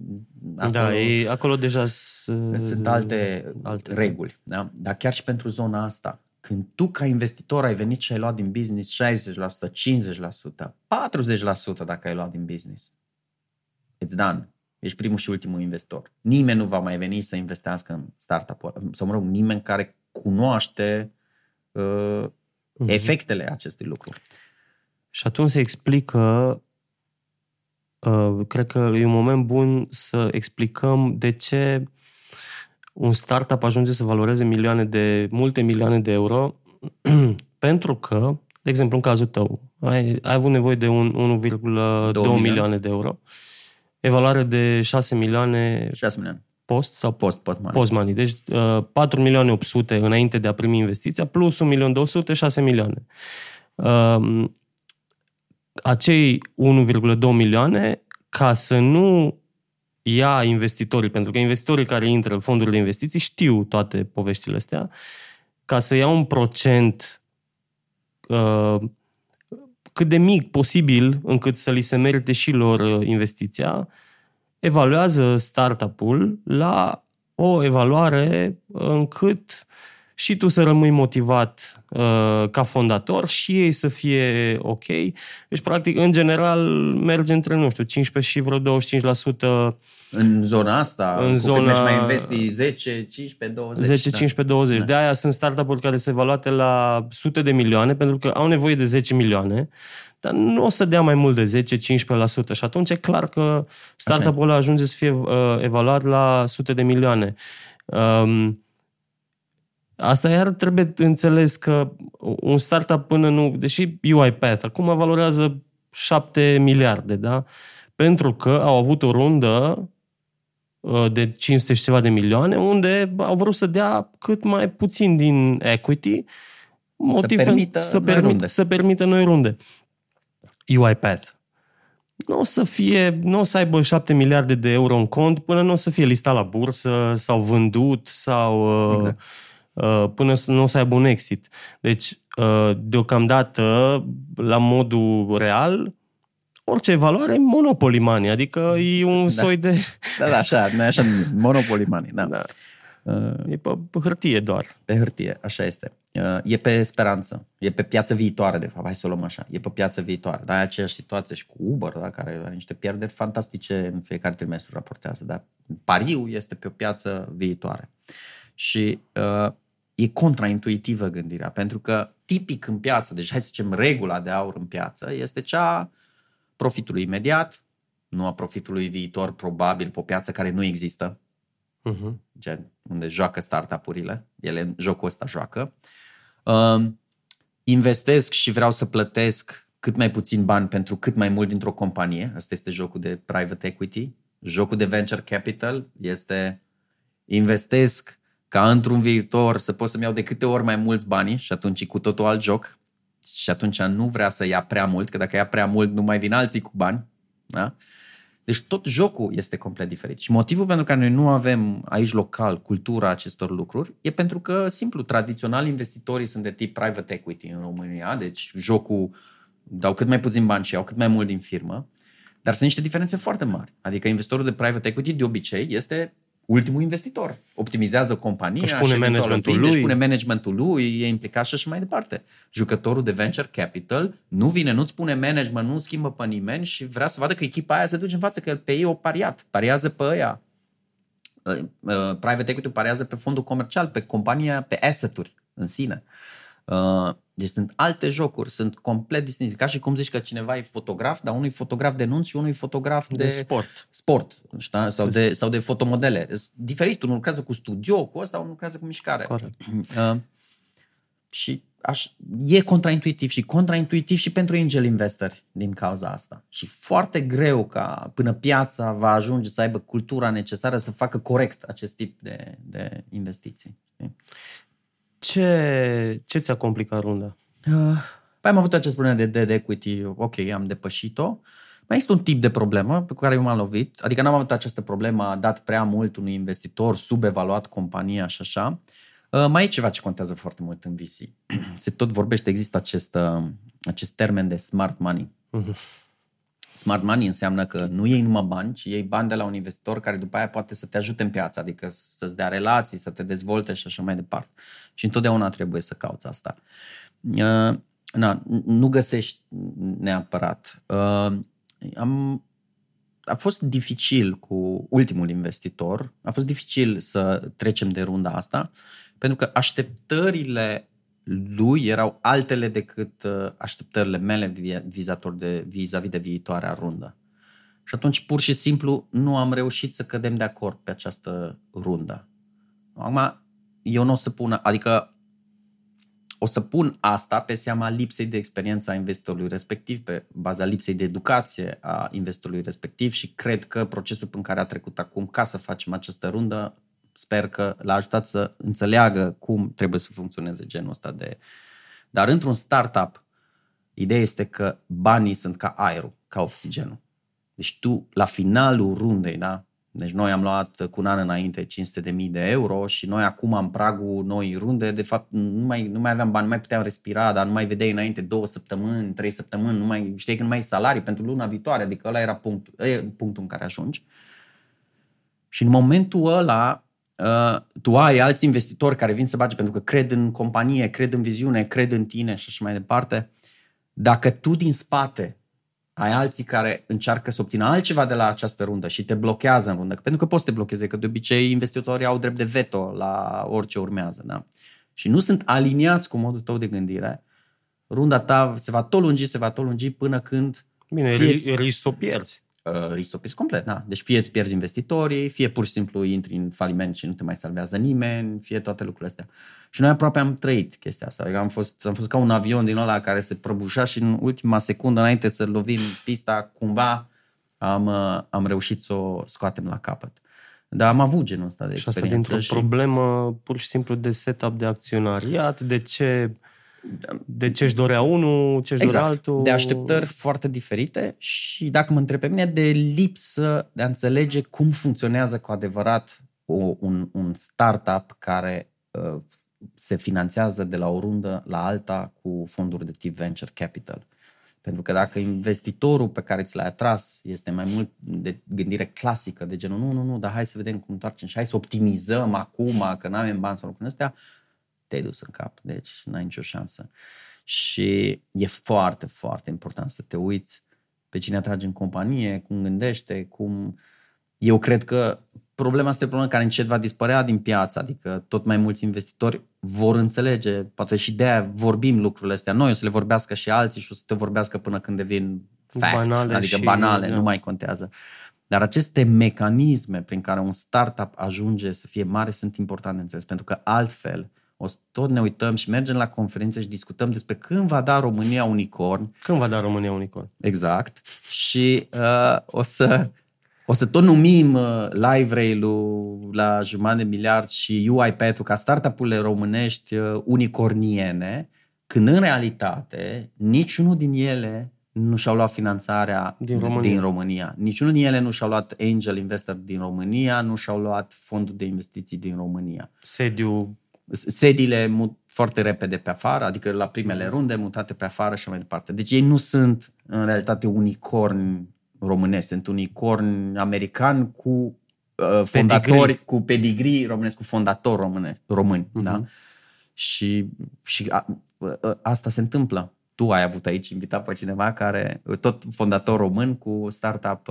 acolo deja sunt alte reguli. Da? Dar chiar și pentru zona asta, când tu ca investitor ai venit și ai luat din business 60%, 50%, 40% dacă ai luat din business, it's done. Ești primul și ultimul investor. Nimeni nu va mai veni să investească în startup-uri. Sau nimeni care cunoaște efectele acestui lucru. Și atunci se explică, cred că e un moment bun să explicăm de ce un startup ajunge să valoreze multe milioane de euro, pentru că, de exemplu, în cazul tău, ai avut nevoie de 1,2 milioane de euro, evaluare de 6 milioane post sau post-money. Deci 4.800.000 înainte de a primi investiția, plus 1.200.000, 6 milioane. Acei 1,2 milioane, ca să nu ia investitorii, pentru că investitorii care intră în fondurile de investiții știu toate poveștile astea, ca să ia un procent cât de mic posibil încât să li se merite și lor investiția, evaluează startup-ul la o evaluare încât și tu să rămâi motivat ca fondator și ei să fie ok. Deci, practic, în general, merge între, nu știu, 15 și vreo 25%. În zona asta, în cu zona... cât mergi mai investi 10, 15, 20. 10, 15, 20. Da. De aia sunt startup-uri care se evaluate la sute de milioane, pentru că au nevoie de 10 milioane, dar nu o să dea mai mult de 10-15%. Și atunci e clar că startup-ul ăla ajunge să fie evaluat la sute de milioane. Asta iar trebuie înțeles că un startup până nu... Deși UiPath acum valorează 7 miliarde, da? Pentru că au avut o rundă de 500 și ceva de milioane, unde au vrut să dea cât mai puțin din equity, să permită noi runde. UiPath. Nu o să aibă 7 miliarde de euro în cont până nu o să fie listat la bursă sau vândut sau... Exact. Până nu o să aibă un exit. Deci, deocamdată, la modul real, orice evaluare e monopoly money, adică e un soi de... Da, așa, noi așa monopoly money, da. Da. E pe hârtie doar. Pe hârtie, așa este. E pe speranță, e pe piață viitoare, de fapt, hai să o luăm așa, e pe piață viitoare. Dar e aceeași situație și cu Uber, da, care are niște pierderi fantastice în fiecare trimestru raportează, dar pariul este pe o piață viitoare. Și e contraintuitivă gândirea, pentru că tipic în piață, deci hai să zicem regula de aur în piață, este cea profitului imediat, nu a profitului viitor probabil pe o piață care nu există, gen unde joacă startup-urile, ele în jocul ăsta joacă. Investesc și vreau să plătesc cât mai puțin bani pentru cât mai mult dintr-o companie, asta este jocul de private equity. Jocul de venture capital este investesc ca într-un viitor să pot să-mi iau de câte ori mai mulți bani și atunci e cu totul alt joc și atunci nu vrea să ia prea mult, că dacă ia prea mult nu mai vin alții cu bani. Da? Deci tot jocul este complet diferit. Și motivul pentru care noi nu avem aici local cultura acestor lucruri e pentru că, simplu, tradițional investitorii sunt de tip private equity în România, deci jocul dau cât mai puțin bani și iau cât mai mult din firmă, dar sunt niște diferențe foarte mari. Adică investitorul de private equity de obicei este ultimul investitor. Optimizează compania, își pune managementul lui, e implicat și așa mai departe. Jucătorul de venture capital nu vine, nu-ți pune management, nu schimbă pe nimeni și vrea să vadă că echipa aia se duce în față, că pe ei o pariat. Pariază pe ăia. Private equity parează pe fondul comercial, pe compania, pe asset-uri în sine. Deci sunt alte jocuri, sunt complet distincte. Ca și cum zici că cineva e fotograf, dar unul e fotograf de nunți și unul e fotograf de sport sau de fotomodele. Diferit, unul lucrează cu studio, cu ăsta, unul lucrează cu mișcare. Și e contraintuitiv și pentru angel investori din cauza asta. Și foarte greu ca până piața va ajunge să aibă cultura necesară să facă corect acest tip de investiții. Ce ți-a complicat runda? Păi am avut acest problemă de dead equity, ok, am depășit-o. Mai este un tip de problemă pe care eu m-am lovit, adică n-am avut această problemă, a dat prea mult unui investitor, subevaluat compania și așa. Mai e ceva ce contează foarte mult în VC. Se tot vorbește, există acest termen de smart money. Smart money înseamnă că nu iei numai bani, ci iei bani de la un investitor care după aia poate să te ajute în piață, adică să-ți dea relații, să te dezvolte și așa mai departe. Și întotdeauna trebuie să cauți asta. Nu găsești neapărat. A fost dificil cu ultimul investitor, a fost dificil să trecem de runda asta, pentru că așteptările lui erau altele decât așteptările mele vis-a-vis de viitoarea rundă. Și atunci, pur și simplu, nu am reușit să cădem de acord pe această rundă. Acum, eu nu o să pun, adică o să pun asta pe seama lipsei de experiență a investitorului respectiv, pe baza lipsei de educație a investitorului respectiv și cred că procesul prin care a trecut acum ca să facem această rundă, sper că l-a ajutat să înțeleagă cum trebuie să funcționeze genul ăsta de... Dar într-un startup, ideea este că banii sunt ca aerul, ca oxigenul. Deci tu, la finalul rundei, da, Deci noi am luat cu un an înainte 500.000 de euro și noi acum în pragul noi runde, de fapt nu mai aveam bani, nu mai puteam respira, dar nu mai vedeai înainte 2 săptămâni, 3 săptămâni, nu mai știai că nu mai ai salarii pentru luna viitoare, adică ăla era punctul în care ajungi. Și în momentul ăla tu ai alți investitori care vin să bage pentru că cred în companie, cred în viziune, cred în tine și așa mai departe. Dacă tu din spate ai alții care încearcă să obțină altceva de la această rundă și te blochează în rundă, pentru că poți să te blocheze, că de obicei investitorii au drept de veto la orice urmează, da? Și nu sunt aliniați cu modul tău de gândire, runda ta se va tot lungi până când... Bine, risc să o pierzi. Risc să o pierzi complet, da. Deci fie îți pierzi investitorii, fie pur și simplu intri în faliment și nu te mai salvează nimeni, fie toate lucrurile astea. Și noi aproape am trăit chestia asta. Adică am fost ca un avion din ăla care se prăbușea și în ultima secundă, înainte să lovim pista, cumva am reușit să o scoatem la capăt. Dar am avut genul ăsta de experiență. Și asta dintr-o problemă pur și simplu de setup de acționariat, de ce își dorea unul, ce își dorea altul. De așteptări foarte diferite și dacă mă întreb pe mine, de lipsă de a înțelege cum funcționează cu adevărat un startup care se finanțează de la o rundă la alta cu fonduri de tip venture capital. Pentru că dacă investitorul pe care ți l-ai atras este mai mult de gândire clasică, de genul nu, dar hai să vedem cum întoarcem și hai să optimizăm acum că n-avem bani sau lucrurile astea, te-ai dus în cap, deci n-ai nicio șansă. Și e foarte, foarte important să te uiți pe cine atragi în companie, cum gândește, cum... Eu cred că problema asta e o problemă care încet va dispărea din piață, adică tot mai mulți investitori vor înțelege, poate și de-aia vorbim lucrurile astea. Noi o să le vorbească și alții și o să te vorbească până când devin fact, banale, adică banale, nu mai contează. Dar aceste mecanisme prin care un startup ajunge să fie mare sunt importante de înțeles, pentru că altfel o să tot ne uităm și mergem la conferințe și discutăm despre când va da România unicorn. Când va da România unicorn. Exact. Și o să tot numim LiveRail-ul la 1,5 miliard și UiPath-ul ca startup-urile românești unicorniene, când în realitate niciunul din ele nu și-au luat finanțarea din România. Niciunul din ele nu și-au luat angel investor din România, nu și-au luat fondul de investiții din România. Sediile foarte repede pe afară, adică la primele runde mutate pe afară și mai departe. Deci ei nu sunt în realitate unicorni românești, sunt unicorni americani cu fondatori, cu pedigree românesc, cu fondatori români. Uh-huh. Da? Și asta se întâmplă. Tu ai avut aici invitat pe cineva care, tot fondator român cu startup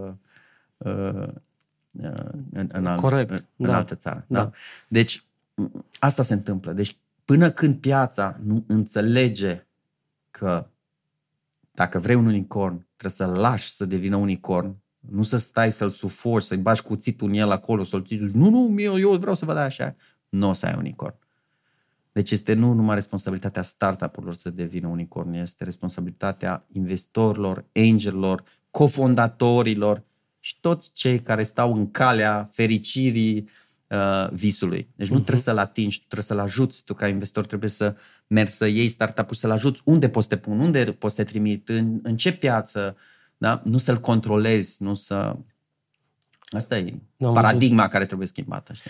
în altă țară. Da. Da? Deci asta se întâmplă. Deci până când piața nu înțelege că dacă vrei un unicorn, trebuie să-l lași să devină unicorn, nu să stai să-l sufoci, să-i bagi cuțitul în el acolo, să-l ții, nu, eu vreau să văd așa, nu o să ai unicorn. Deci este nu numai responsabilitatea startup-urilor să devină unicorn, este responsabilitatea investitorilor, angelilor, cofondatorilor și toți cei care stau în calea fericirii visului. Deci nu trebuie să-l atingi, trebuie să-l ajuți. Tu ca investitor trebuie să mergi să iei startup-ul, să-l ajuți. Unde poți să te pun? Unde poți să te trimit? În ce piață? Da? Nu să-l controlezi, nu să... Asta e paradigma care trebuie schimbată. Știi?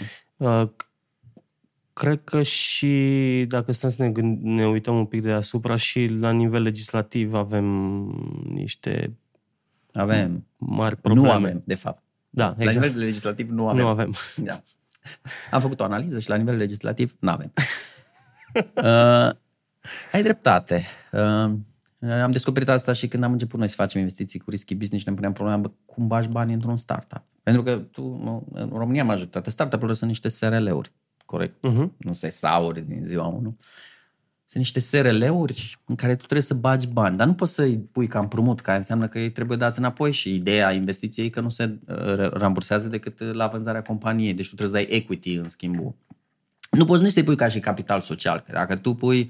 Cred că și dacă stăm să ne uităm un pic deasupra și la nivel legislativ avem niște mari probleme. Nu avem, de fapt. Da, exact. La nivel legislativ nu avem. Nu avem. Da. Am făcut o analiză și la nivel legislativ nu avem. Ai dreptate. Am descoperit asta și când am început noi să facem investiții cu risky business și ne puneam problema cum bagi bani într-un startup. Pentru că în România majoritatea startup-urile sunt niște SRL-uri. Corect? Nu se sauri din ziua 1. Sunt niște SRL-uri în care tu trebuie să bagi bani, dar nu poți să-i pui ca împrumut, care înseamnă că ei trebuie dați înapoi și ideea investiției e că nu se rambursează decât la vânzarea companiei. Deci tu trebuie să dai equity în schimbul. Nu poți nici să-i pui ca și capital social. Dacă tu pui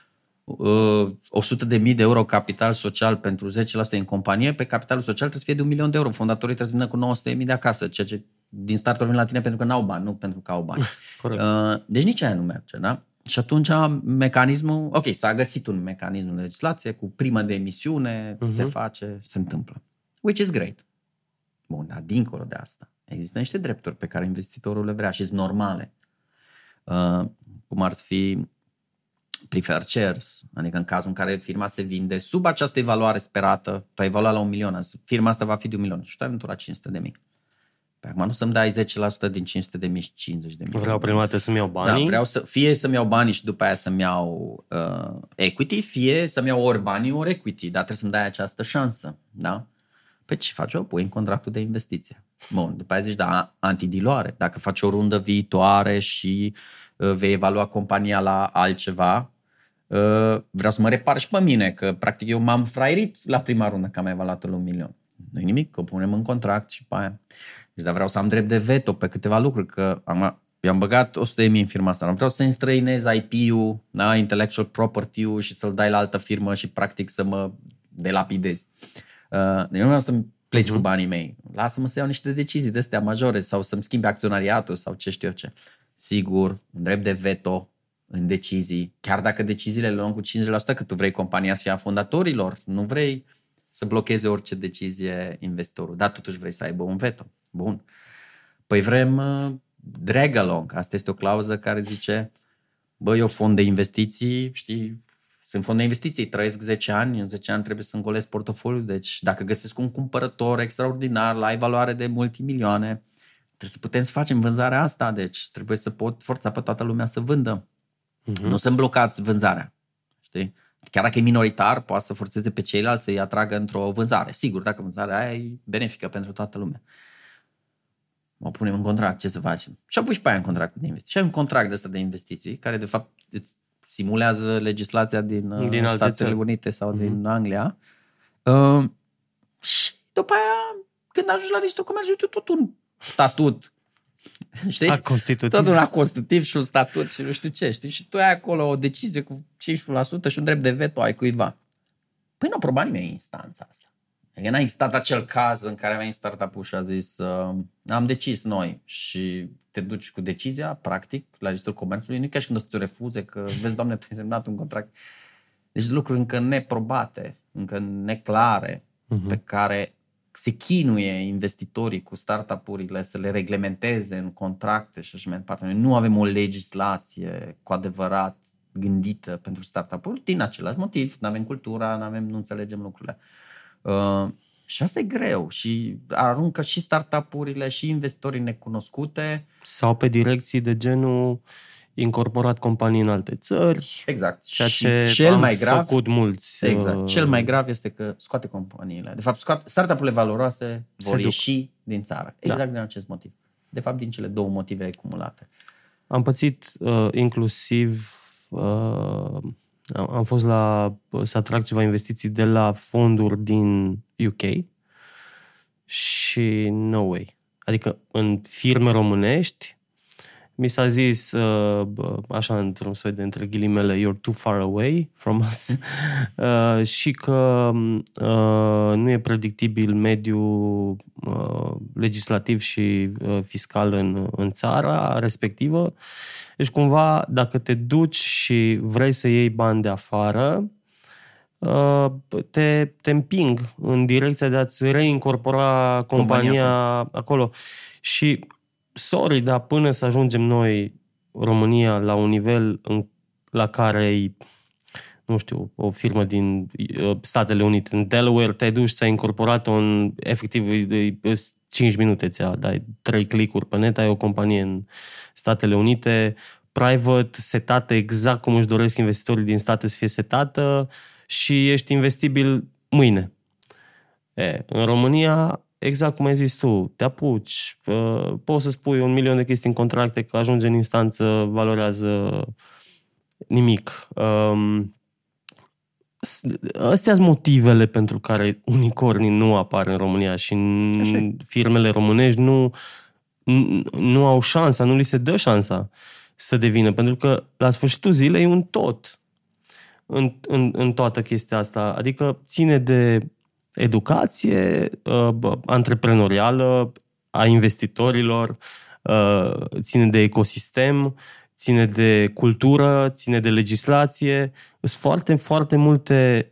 100.000 de euro capital social pentru 10% în companie, pe capitalul social trebuie să fie de 1.000.000 de euro. Fondatorii trebuie să vină cu 900.000 de acasă, ceea ce din start vin la tine pentru că n-au bani, nu pentru că au bani. Deci nici aia nu merge, da? Și atunci mecanismul, ok, s-a găsit un mecanism de legislație cu primă de emisiune, se face, se întâmplă. Which is great. Bun, dar dincolo de asta, Există niște drepturi pe care investitorul le vrea și sunt normale. Cum ar fi preferred shares, adică în cazul în care firma se vinde sub această evaluare sperată, tu ai evaluat la 1 milion, firma asta va fi de 1 milion și tu ai venit la 500.000. Pe acum nu să-mi dai 10% din 500.000 și 50.000. Vreau prima dată să-mi iau banii. Da, vreau fie să-mi iau banii și după aia să-mi iau equity, fie să-mi iau ori banii, ori equity, dar trebuie să-mi dai această șansă. Da? Păi ce faci? O pui în contractul de investiție. Bun, după aia zici, da, antidiluare. Dacă faci o rundă viitoare și vei evalua compania la altceva, vreau să mă repar și pe mine, că practic eu m-am fraierit la prima rundă că am evaluat la 1 milion. Nu-i nimic, că o punem în contract și pe aia. Deci, dar vreau să am drept de veto pe câteva lucruri, că eu am băgat 100.000 în firma asta. Nu vreau să înstrăinez IP-ul, da, intellectual property-ul și să-l dai la altă firmă și practic să mă delapidezi. Eu nu vreau să-mi pleci cu banii mei. Lasă-mă să iau niște decizii de astea majore sau să-mi schimbi acționariatul sau ce știu eu ce. Sigur, un drept de veto în decizii, chiar dacă deciziile le luăm cu 50%, că tu vrei compania să fie a fondatorilor, nu vrei să blocheze orice decizie investitorul, dar totuși vrei să aibă un veto. Bun. Păi vrem drag along. Asta este o clauză care zice, eu fond de investiții, știi, sunt fond de investiții, trăiesc 10 ani, în 10 ani trebuie să îngolesc portofoliul, deci dacă găsesc un cumpărător extraordinar la evaluare de multimilioane, trebuie să putem să facem vânzarea asta, deci trebuie să pot forța pe toată lumea să vândă. Nu să-mi blocați vânzarea, știi? Chiar dacă e minoritar, poate să forțeze pe ceilalți să-i atragă într-o vânzare. Sigur, dacă vânzarea aia e benefică pentru toată lumea. O punem în contract, ce să facem? Și apoi și pe aia în contract de investiții. Și ai un contract de ăsta de investiții, care de fapt îți simulează legislația din Statele Unite sau din Anglia. Și după aia, când ajungi la registrul comerțului, tu tot un statut. Știi? Tot un constitutiv și un statut și nu știu ce, știi? Și tu ai acolo o decizie cu 15% și un drept de veto ai cuiva. Păi nu aproba nimeni în instanța asta. Adică n-a existat acel caz în care a venit startup-ul și a zis am decis noi și te duci cu decizia, practic, la registrul comerțului, nu chiar și când o să-ți refuze, că vezi, Doamne, tu ai semnat un contract. Deci lucruri încă neprobate, încă neclare, pe care se chinuie investitorii cu startup-urile să le reglementeze în contracte și așa mai departe. Noi nu avem o legislație cu adevărat gândită pentru startup-uri din același motiv. Nu avem cultura, nu înțelegem lucrurile. Și asta e greu și aruncă și startup-urile și investitorii necunoscute. Sau pe direcții de genul incorporat companii în alte țări. Exact. Ceea ce cel am mai grav, făcut mulți. Exact. Cel mai grav este că scoate companiile. De fapt, startup-urile valoroase vor ieși din țară. Exact din acest motiv. De fapt, din cele două motive acumulate. Am pățit inclusiv... am fost să atrag ceva investiții de la fonduri din UK și no way. Adică în firme românești mi s-a zis, așa într-un soi de între ghilimele, you're too far away from us și că nu e predictibil mediul legislativ și fiscal în țara respectivă. Deci cumva dacă te duci și vrei să iei bani de afară, te împing în direcția de a-ți reincorpora compania acolo. Și sorry, dar până să ajungem noi, România, la un nivel la care nu știu, o firmă din Statele Unite, în Delaware, te-ai dus și ți-ai incorporat-o în efectiv 5 minute, dai 3 click-uri pe net, ai o companie în Statele Unite, private, setată exact cum își doresc investitorii din state să fie setată și ești investibil mâine. În România, exact cum ai zis tu, te apuci, poți să spui 1 milion de chestii în contracte, că ajunge în instanță, valorează nimic. Astea sunt motivele pentru care unicornii nu apar în România și firmele românești nu au șansa, nu li se dă șansa să devină, pentru că la sfârșitul zilei e un tot în toată chestia asta. Adică ține de educație antreprenorială a investitorilor, ține de ecosistem, ține de cultură, ține de legislație. Sunt foarte, foarte multe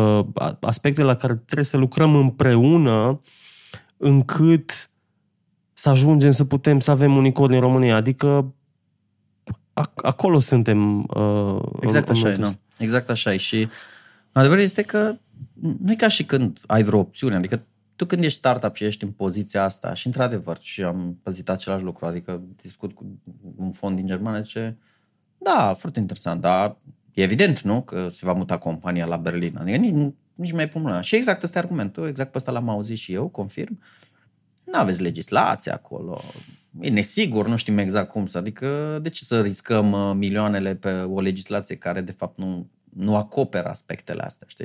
aspecte la care trebuie să lucrăm împreună încât să ajungem să putem să avem unicorni în România. Adică acolo suntem. Exact așa e, nu? Exact așa e. Și adevărul este că nu e ca și când ai vreo opțiune. Adică tu când ești startup și ești în poziția asta și într-adevăr, și am păzit același lucru, adică discut cu un fond din Germania, zice, da, foarte interesant, dar e evident, nu? Că se va muta compania la Berlin. Adică nici mai pun mâna. Și exact ăsta e argumentul, exact pe ăsta l-am auzit și eu, confirm. Nu aveți legislație acolo, e nesigur, nu știm exact cum să, adică de ce să riscăm milioanele pe o legislație care de fapt nu acoperă aspectele astea, știi?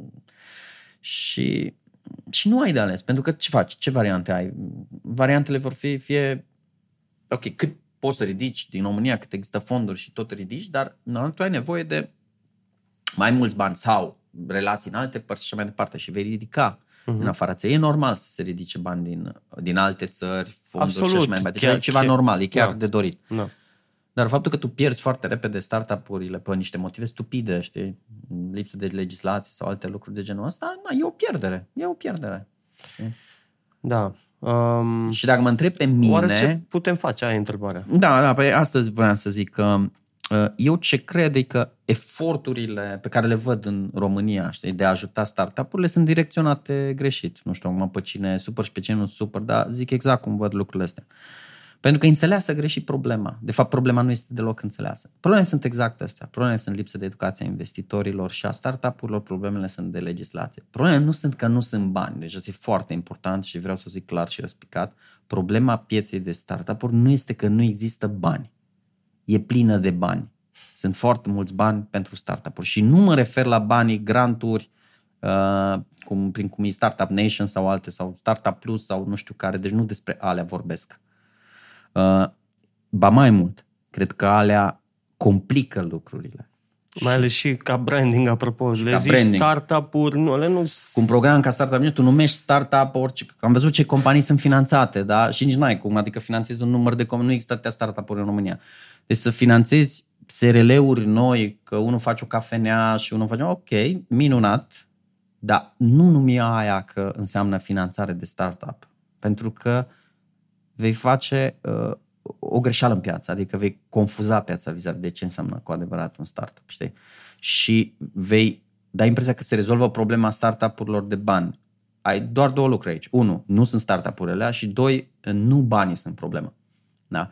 Și nu ai de ales, pentru că ce faci? Ce variante ai? Variantele vor fi fie, ok, cât poți să ridici din România, cât există fonduri și tot ridici, dar normalmente tu ai nevoie de mai mulți bani sau relații în alte părți și mai departe și vei ridica în afara țării. E normal să se ridice bani din alte țări, fonduri și așa mai departe. E ceva normal, e chiar de dorit. Da. Dar faptul că tu pierzi foarte repede startup-urile pe niște motive stupide, știi, lipsă de legislație sau alte lucruri de genul ăsta, e o pierdere. E o pierdere. Știi? Da. Și dacă mă întreb pe mine... Oare ce putem face? Aia e întrebarea. Da, păi astăzi vreau să zic că eu ce cred e că eforturile pe care le văd în România, știi, de a ajuta startup-urile sunt direcționate greșit. Nu știu acum pe cine super și pe cine nu super, dar zic exact cum văd lucrurile astea. Pentru că înțeleasă greșit problema. De fapt, problema nu este deloc înțeleasă. Problemele sunt exact astea. Problemele sunt lipsă de educație a investitorilor și a startup-urilor, problemele sunt de legislație. Problemele nu sunt că nu sunt bani, deci asta e foarte important și vreau să o zic clar și răspicat. Problema pieței de startup-uri nu este că nu există bani. E plină de bani. Sunt foarte mulți bani pentru startup-uri și nu mă refer la banii, granturi, cum e Startup Nation sau alte, sau Startup Plus sau nu știu care, deci nu despre alea vorbesc. Ba mai mult, cred că alea complică lucrurile. Mai ales și ca branding, apropo, le zici startup-uri, nu... Cu un program ca Startup, tu numești startup orice, am văzut ce companii sunt finanțate, da? Și nici n-ai cum, adică finanțezi un număr de companii, nu există atâtea startup-uri în România. Deci să finanțezi SRL-uri noi, că unul face o cafenea și unul face, ok, minunat, dar nu numi aia că înseamnă finanțare de startup, pentru că vei face o greșeală în piață, adică vei confuza piața vis-a-vis de ce înseamnă cu adevărat un startup, știi? Și vei da impresia că se rezolvă problema startup-urilor de bani. Ai doar două lucruri aici. Unu, nu sunt startup-urile alea și doi, nu banii sunt problema. Da?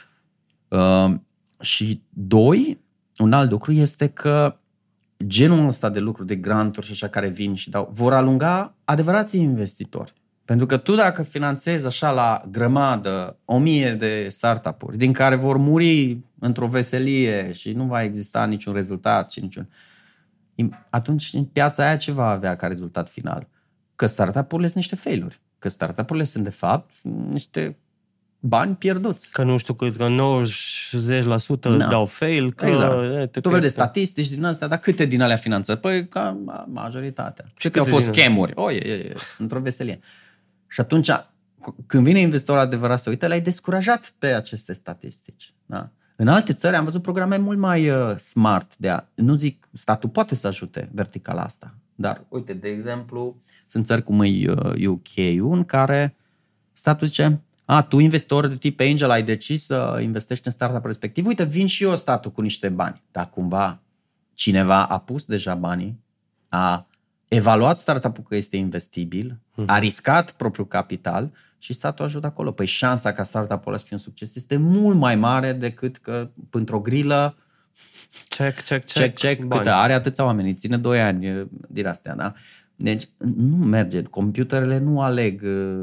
Și doi, un alt lucru este că genul ăsta de lucruri, de granturi și așa care vin și dau, vor alunga adevărații investitori. Pentru că tu dacă finanțezi așa la grămadă 1000 de startup-uri, din care vor muri într-o veselie și nu va exista niciun rezultat și atunci în piața aia ce va avea ca rezultat final? Că startup-urile sunt niște failuri. Că startup-urile sunt de fapt niște bani pierduți. Că nu știu cât, că 90% dau fail. Că exact. Tu vezi de statistici din astea, dar câte din alea finanțări? Păi ca majoritatea. Și că au fost scam-uri. Într-o veselie. Și atunci, când vine investitorul adevărat să uite, l-ai descurajat pe aceste statistici. Da? În alte țări am văzut programe mult mai smart. Nu zic, statul poate să ajute verticala asta. Dar, uite, de exemplu, sunt țări cum e UK-ul, în care statul zice, tu investitor de tip angel ai decis să investești în startup respectiv, uite, vin și eu statul cu niște bani. Dar cumva cineva a pus deja banii, a evaluat startup-ul că este investibil, a riscat propriul capital și statul ajută acolo. Păi șansa ca startup-ul ăla să fie un succes este mult mai mare decât că într-o grilă check, cât are atâția oameni, ține 2 ani din astea, da? Deci nu merge. Computerele nu aleg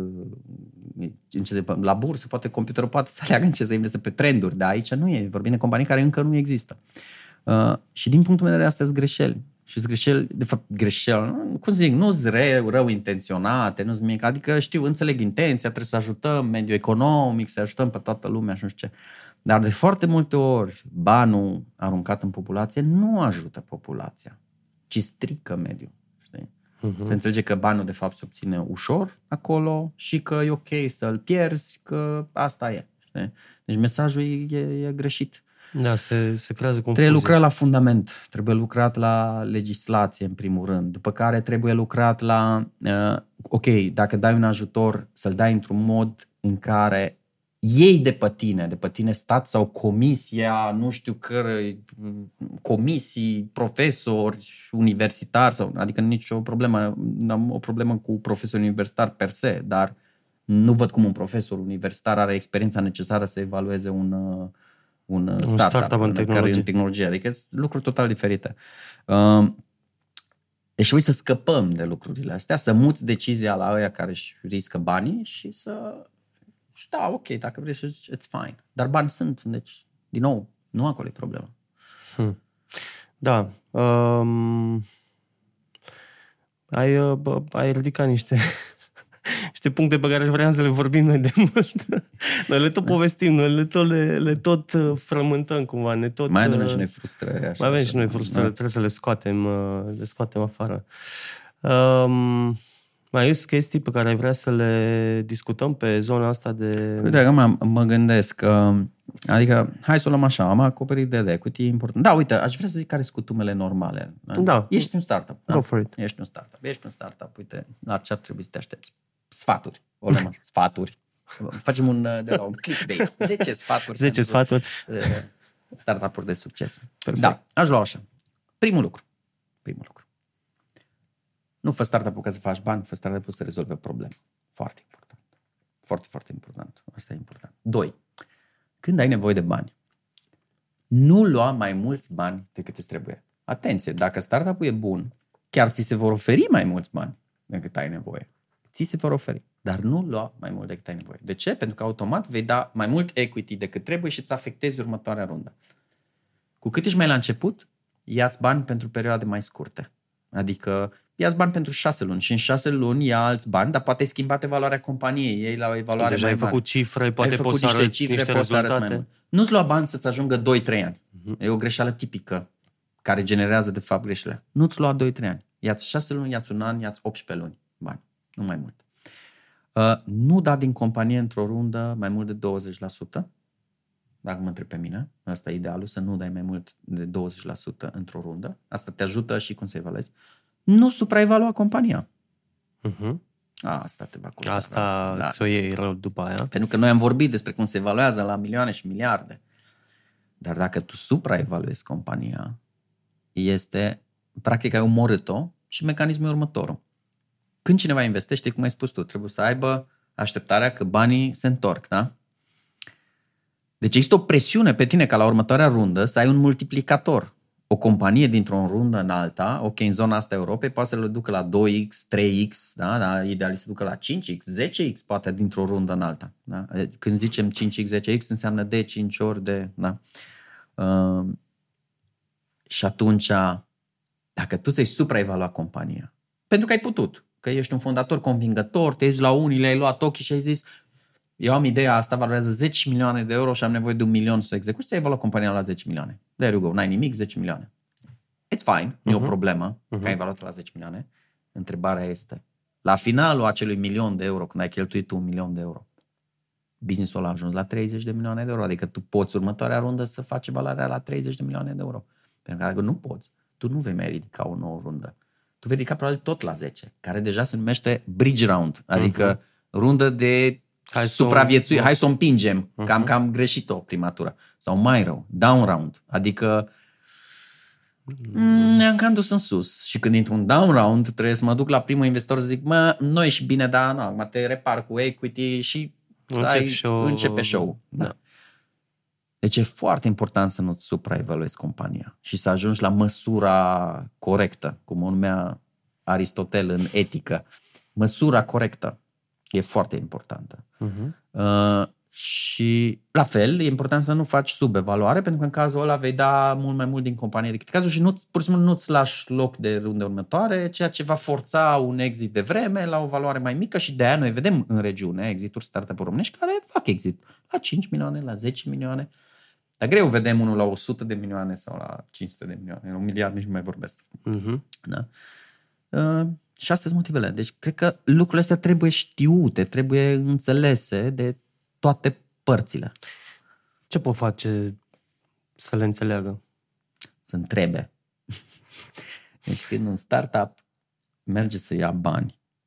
la bursă, poate computerul poate să aleagă în ce să investe pe trenduri, dar aici nu e. Vorbim de companii care încă nu există. Și din punctul meu de vedere astea sunt greșeli. Și greșeli, de fapt greșeli, cum zic, nu sunt rău intenționate, nu sunt nimic, adică știu, înțeleg intenția, trebuie să ajutăm mediul economic, să ajutăm pe toată lumea și nu știu ce. Dar de foarte multe ori banul aruncat în populație nu ajută populația, ci strică mediul. Știi? Se înțelege că banul de fapt se obține ușor acolo și că e ok să-l pierzi, că asta e. Știi? Deci mesajul e greșit. Da, se creează confuzie. Trebuie lucrat la fundament, trebuie lucrat la legislație în primul rând, după care trebuie lucrat la, ok, dacă dai un ajutor, să-l dai într-un mod în care iei de pe tine stat sau comisia, nu știu cărei, comisii, profesori universitari, adică nicio problemă, nu am o problemă cu profesori universitari per se, dar nu văd cum un profesor universitar are experiența necesară să evalueze un startup în tehnologie. Adică sunt lucruri total diferite. Deci trebuie să scăpăm de lucrurile astea, să muți decizia la ăia care își riscă banii și să... Da, ok, dacă vrei să zici, it's fine. Dar bani sunt, deci, din nou, nu acolo e problema. Da. Ai ridicat niște puncte pe care vreau să le vorbim noi de mult. Noi le tot povestim, noi le tot frământăm cumva. Mai avem și noi frustrări. Mai avem și noi frustrări, trebuie să le scoatem afară. Mai sunt chestii pe care ai vrea să le discutăm pe zona asta de... Uite, mă gândesc, adică, hai să o luăm așa, am acoperit de equity, important. Da, uite, aș vrea să zic care sunt cutumele normale. Da. Ești un startup. Go for it. Ești un startup, uite, la ce ar trebui să te aștepți? Sfaturi. O luăm așa, sfaturi. Facem un clickbait. 10 sfaturi. 10 sfaturi. Startup-uri de succes. Perfect. Da, aș lua așa. Primul lucru. Nu fă startup-ul ca să faci bani, fă startup-ul să rezolve probleme. Foarte important. Foarte, foarte important. Asta e important. 2. Când ai nevoie de bani, nu lua mai mulți bani decât îți trebuie. Atenție, dacă startup-ul e bun, chiar ți se vor oferi mai mulți bani decât ai nevoie. Ți se vor oferi, dar nu lua mai mult decât ai nevoie. De ce? Pentru că automat vei da mai mult equity decât trebuie și îți afectezi următoarea rundă. Cu cât ești mai la început, ia-ți bani pentru perioade mai scurte. Adică ia-ți bani pentru 6 luni și în 6 luni ia alți bani, dar poate schimbate valoarea companiei, ei la o evaluare deja mai ai făcut cifre, poate poți să arăți niște rezultate. Nu-ți lua bani să-ți ajungă 2-3 ani. E o greșeală tipică care generează de fapt greșelile. Nu-ți lua 2-3 ani. Ia-ți 6 luni, ia-ți un an, ia-ți 18 luni bani. Nu mai mult. Nu da din companie într-o rundă mai mult de 20%. Dacă mă întreb pe mine, asta e idealul, să nu dai mai mult de 20% într-o rundă. Asta te ajută și cum să evaluezi. Nu supraevalua compania. Asta te va costa. Asta ți-o iei rău după aia. Pentru că noi am vorbit despre cum se evaluează la milioane și miliarde. Dar dacă tu supraevaluezi compania, practic ai omorât-o și mecanismul e următorul. Când cineva investește, cum ai spus tu, trebuie să aibă așteptarea că banii se întorc, da? Deci există o presiune pe tine ca la următoarea rundă să ai un multiplicator. O companie dintr-o rundă în alta, ok, în zona asta Europei, poate să le ducă la 2x, 3x, da? Ideal să ducă la 5x, 10x, poate dintr-o rundă în alta. Da? Când zicem 5x, 10x, înseamnă de 5 ori de... Da? Și atunci, dacă tu ți-ai supraevalua compania, pentru că ai putut, că ești un fondator convingător, te iei la unii, le-ai luat ochii și ai zis eu am ideea asta, valorează 10 milioane de euro și am nevoie de 1 milion să execut și ți-ai evaluat compania la 10 milioane. There you go, n-ai nimic, 10 milioane. It's fine, nu e o problemă că ai evaluat la 10 milioane. Întrebarea este, la finalul acelui 1 milion de euro, când ai cheltuit 1 milion de euro, business-ul ăla a ajuns la 30 de milioane de euro, adică tu poți următoarea rundă să faci evaluarea la 30 de milioane de euro. Pentru că dacă nu poți, tu nu vei mai ridica o nouă rundă. Tu vei ridica probabil tot la 10, care deja se numește bridge round, adică rundă de supraviețui, hai să o împingem, că am greșit-o prima tură. Sau mai rău, down round, adică ne-am cam dus în sus. Și când intru un down round, trebuie să mă duc la primul investitor să zic, nu ești bine, dar acum te repar cu equity și începe show-ul. Da. Deci e foarte important să nu-ți supraevaluezi compania și să ajungi la măsura corectă, cum o numea Aristotel în etică. Măsura corectă e foarte importantă. Și la fel, e important să nu faci subevaluare, pentru că în cazul ăla vei da mult mai mult din companie decât cazul și pur și simplu nu-ți lași loc de runde următoare, ceea ce va forța un exit de vreme la o valoare mai mică și de aia noi vedem în regiune exituri startup-uri românești care fac exit la 5 milioane, la 10 milioane. Dar greu vedem unul la 100 de milioane sau la 500 de milioane. La 1 miliard nici nu mai vorbesc. Da? Și astea sunt motivele. Deci cred că lucrurile astea trebuie știute, trebuie înțelese de toate părțile. Ce pot face să le înțeleagă? Să întrebe. Deci când un startup merge să ia bani,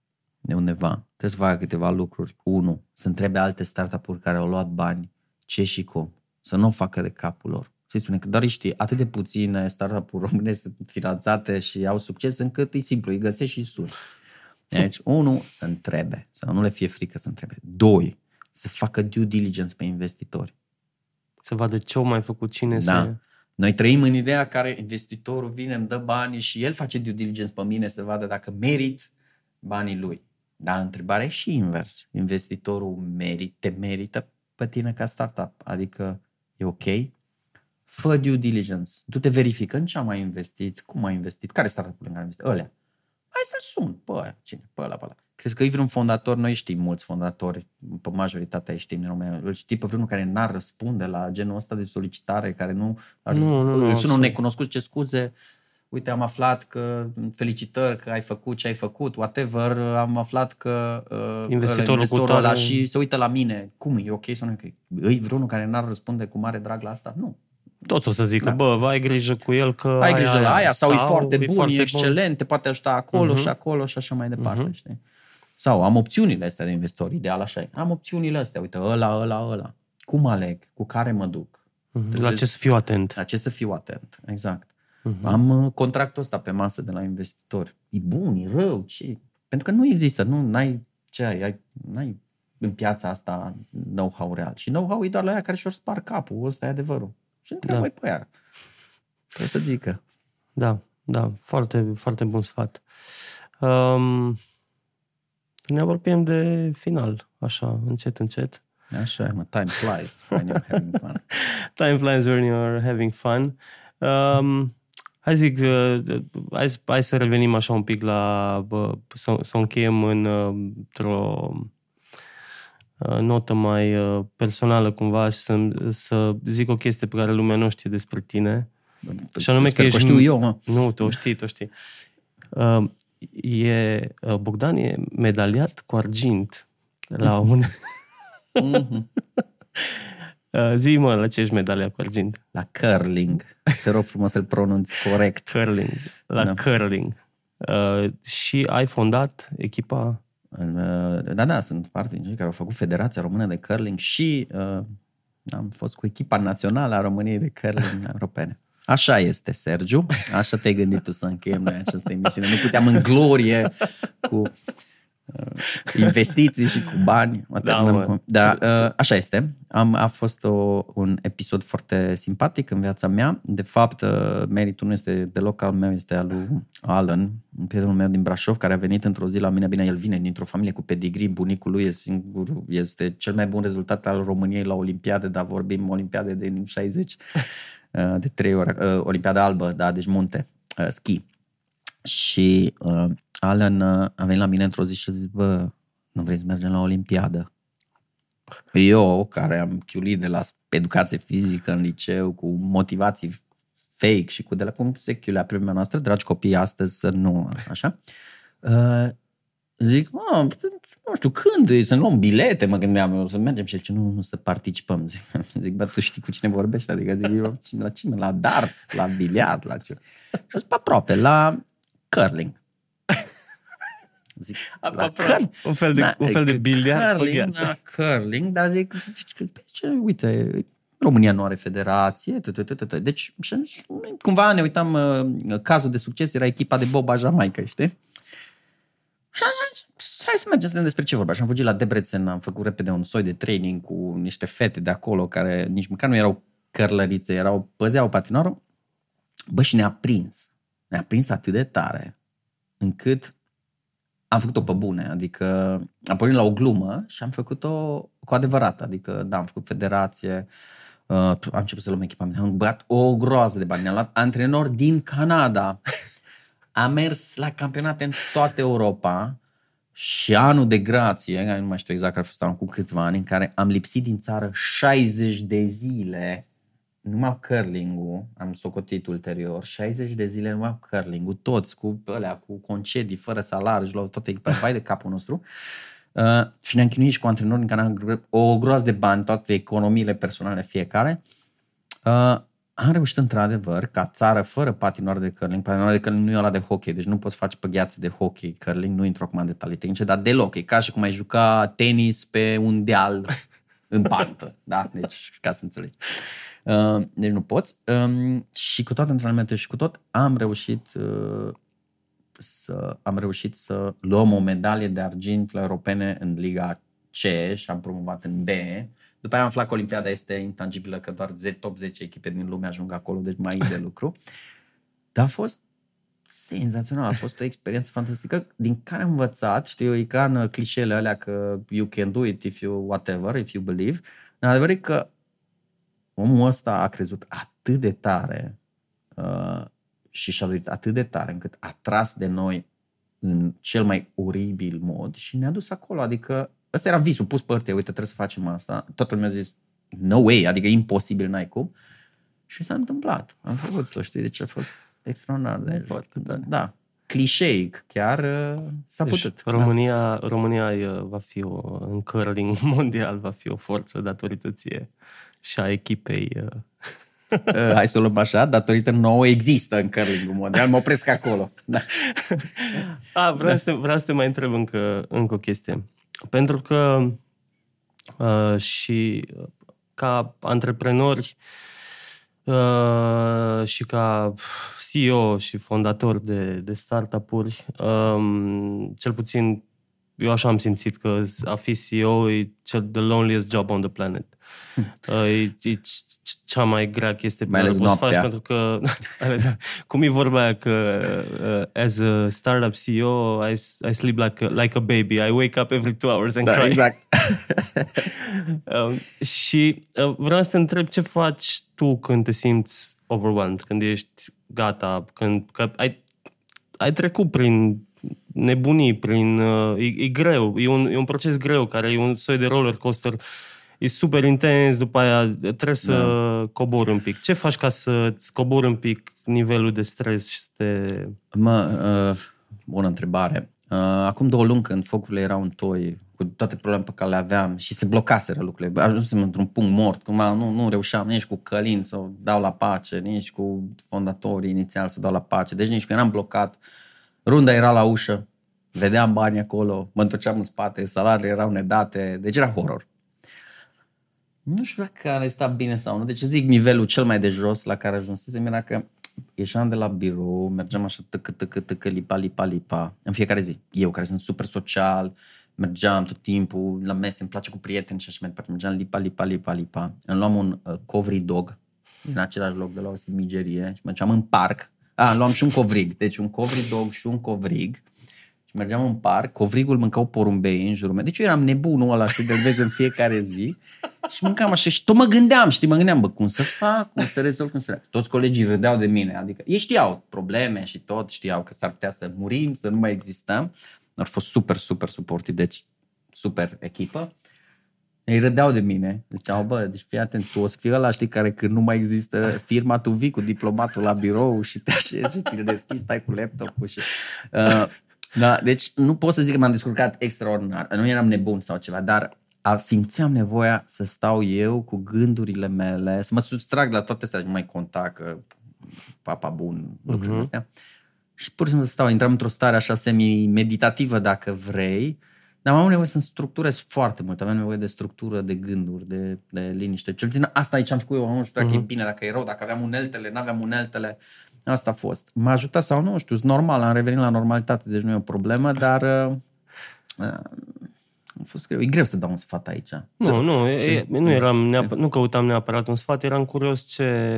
de undeva. Trebuie să facă câteva lucruri. 1. Să întrebe alte startup-uri care au luat bani ce și cum. Să nu o facă de capul lor. Să-i spune că doar știi, atât de puține startup-uri române sunt finanțate și au succes încât e simplu, îi găsești și suni. Deci, 1. Să întrebe. Să nu le fie frică să întrebe. 2. Să facă due diligence pe investitori. Să vadă ce au mai făcut, cine se... Noi trăim în ideea care investitorul vine, îmi dă banii și el face due diligence pe mine să vadă dacă merit banii lui. Dar întrebarea e și invers. Investitorul te merită pe tine ca startup. Adică e ok? Fă due diligence. Tu te verifică în ce am mai investit, cum ai investit, care startup-ul în care am investit, ălea. Hai să-l sun pe ăia. Cine? Pe ăla. Crezi că e vreun fondator? Noi știm mulți fondatori, pe majoritatea îi știm din România. Îl știi pe vreunul care n-ar răspunde la genul ăsta de solicitare, care nu sună un necunoscut, ce scuze, uite, am aflat că, felicitări că ai făcut ce ai făcut, whatever, am aflat că investitorul ăla și se uită la mine. Cum e ok sau nu? E vreunul care n-ar răspunde cu mare drag la asta? Nu. Toți o să zică, bă, ai grijă cu el că ai grijă la aia sau e foarte bun, e excelent, te poate ajuta acolo și acolo și așa mai departe, știi? Sau am opțiunile astea de investitori, ideal așa e. Am opțiunile astea, uite, ăla. Cum aleg? Cu care mă duc? La ce să fiu atent? La ce să fiu atent, exact. Am contractul ăsta pe masă de la investitori. E bun, e rău, ce? Pentru că nu există, n-ai în piața asta know-how real. Și know-how e doar la aia care și-or spar capul, ăsta e adevărul. Și întrebai pe aia. Trebuie să zică. Da, foarte, foarte bun sfat. Ne apropiem de final, așa, încet. Așa, time flies when you're having fun. Time flies when you're having fun. Hai să revenim așa un pic să încheiem într-o notă mai personală cumva și să zic o chestie pe care lumea nu știe despre tine. Și anume că ești... știu eu, mă. Nu, tu o știi. Bogdan e medaliat cu argint la un... Zi, mă, la ce ești medaliat cu argint? La curling. Te rog frumos să-l pronunți corect. Curling. Curling. Și ai fondat echipa? Da, sunt parte din cei care au făcut Federația Română de Curling și am fost cu echipa națională a României de Curling europene. Așa este, Sergiu. Așa te-ai gândit tu să încheiem noi această emisiune. Nu puteam în glorie cu investiții și cu bani. Așa este. A fost un episod foarte simpatic în viața mea. De fapt, meritul nu este deloc al meu, este al lui Alan, un prietenul meu din Brașov, care a venit într-o zi la mine. Bine, el vine dintr-o familie cu pedigree. Bunicul lui este cel mai bun rezultat al României la Olimpiade, dar vorbim Olimpiade din 60 de 3 ori. Olimpiada albă, da, deci munte, ski. Și Alan a venit la mine într-o zi și a zis, bă, nu vrei să mergem la Olimpiadă? Eu, care am chiulit de la educație fizică în liceu, cu motivații fake și cu de la cum se chiulea pe lumea noastră, dragi copii, astăzi să nu, așa. Zic, nu știu, când? Să luăm bilete, mă gândeam, să mergem și el zice, nu, să participăm. Zic, bă, tu știi cu cine vorbești? Adică zic, eu, la cine? La darts, la biliard, la ce? Și a zis, aproape, la curling. Zic, un fel de biliard pe gheață. Curling, dar zic, uite, România nu are federație, deci cumva ne uitam, cazul de succes era echipa de Boba Jamaica, știi? Și hai să mergem să vedem despre ce vorba. Și am fugit la Debrecen, am făcut repede un soi de training cu niște fete de acolo care nici măcar nu erau cărlărițe, păzeau patinoară. Bă, și ne-a prins atât de tare încât am făcut-o pe bune, adică am pornit la o glumă și am făcut-o cu adevărat, adică da, am făcut federație, am început să luăm echipament, am băgat o groază de bani, ne-am luat antrenori din Canada, am mers la campionate în toată Europa și anul de grație, nu mai știu exact care a fost anul, cu câțiva ani, în care am lipsit din țară 60 de zile, numai curling-ul, am socotit ulterior, 60 de zile numai curling-ul, toți cu alea, cu concedii, fără salariu, și luau toate echipele, vai de capul nostru. Și ne-am chinuit și cu antrenori în care am o groază de bani, toate economiile personale fiecare. am reușit într-adevăr, ca țară fără patinoar de curling, patinoar de curling nu e ăla de hockey, deci nu poți face pe gheață de hockey curling, nu intru acum în detalii tehnice, dar deloc, e ca și cum ai juca tenis pe un deal în pantă, da? Deci, ca să înțelegi. Deci nu poți. Și cu toate antrenamentele și cu tot, am reușit să luăm o medalie de argint la europene în Liga C și am promovat în B. După aia am aflat că Olimpiada este intangibilă, că doar top 10 echipe din lume ajung acolo, deci mai e de lucru. Dar a fost senzațional, a fost o experiență fantastică din care am învățat, știu, e ca în clișeele alea că you can do it if you whatever, if you believe. În adevăr e că omul ăsta a crezut atât de tare și și-a dorit atât de tare încât a tras de noi în cel mai oribil mod și ne-a dus acolo, adică ăsta era visul pus pe hârtie, uite, trebuie să facem asta. Toată lumea a zis, no way, adică e imposibil, n-ai cum. Și s-a întâmplat. Am făcut-o, știi, deci a fost extraordinar. Deci, da, clișeic, chiar s-a deci putut. România va fi în curling mondial, va fi o forță datorită ție și a echipei. Hai să o luăm așa, datorită nouă există în curling mondial, mă opresc acolo. Da. Vreau să te mai întreb încă o chestie. Pentru că și ca antreprenori și ca CEO și fondator de startup-uri, cel puțin eu așa am simțit că a fi CEO e the loneliest job on the planet. E cea mai grea chestie pe care poți să faci, pentru că cum e vorba aia că as a startup CEO I sleep like a baby. I wake up every 2 hours and cry. Exact. Și vreau să te întreb ce faci tu când te simți overwhelmed, când ești gata, că ai trecut prin nebunii, e greu, e un proces greu, care e un soi de roller coaster, e super intens, după aia trebuie să cobori un pic. Ce faci ca să-ți cobori un pic nivelul de stres și să te... Bună întrebare. Acum 2 luni, când focurile erau în toi, cu toate problemele pe care le aveam și se blocaseră lucrurile, ajunsem într-un punct mort, cumva nu reușeam nici cu Călin să o dau la pace, nici cu fondatorii inițial să o dau la pace, deci nici că eram blocat. Runda era la ușă, vedeam bani acolo, mă întorceam în spate, salariile erau nedate, deci era horror. Nu știu dacă a stat bine sau nu, deci zic nivelul cel mai de jos la care ajunsesem era că ieșeam de la birou, mergeam așa tăcă, lipa, în fiecare zi. Eu, care sunt super social, mergeam tot timpul la mese, îmi place cu prieteni și așa mai departe, mergeam lipa. Îmi luam un covri dog din același loc de la o simigerie și mergeam în parc. Luam și un covrig, deci un covri dog și un covrig. Și mergeam în parc, covrigul mâncau porumbei în jurul meu. Deci eu eram nebunul ăla, știi, de-l vezi în fiecare zi. Și mâncam așa și tot mă gândeam, bă, cum să fac, cum să rezolv, cum să... Toți colegii râdeau de mine, adică ei știau probleme și tot, știau că s-ar putea să murim, să nu mai existăm. Au fost super, super suportivi, deci super echipă. Ei râdeau de mine, ziceau, bă, deci fii atent, tu o să fii ăla, știi, care când nu mai există firma, tu vii cu diplomatul la birou și te așezi și ți-l deschizi, stai cu laptopul și... Da, deci nu pot să zic că m-am descurcat extraordinar, nu eram nebun sau ceva, dar simțeam nevoia să stau eu cu gândurile mele, să mă sustrag la toate astea, nu mai conta că papa bun, lucrurile astea. Și pur și simplu să stau, intram într-o stare așa semi-meditativă, dacă vrei, dar am avut nevoie să-mi structurez foarte mult, aveam nevoie de structură, de gânduri, de liniște. Cel puțin asta aici am făcut eu, nu știu dacă e bine, dacă e rău, dacă aveam uneltele, n-aveam uneltele. Asta a fost. M-a ajutat sau nu știu, normal, am revenit la normalitate, deci nu e o problemă, dar a fost greu. E greu să dau un sfat aici. Nu căutam neapărat un sfat, eram curios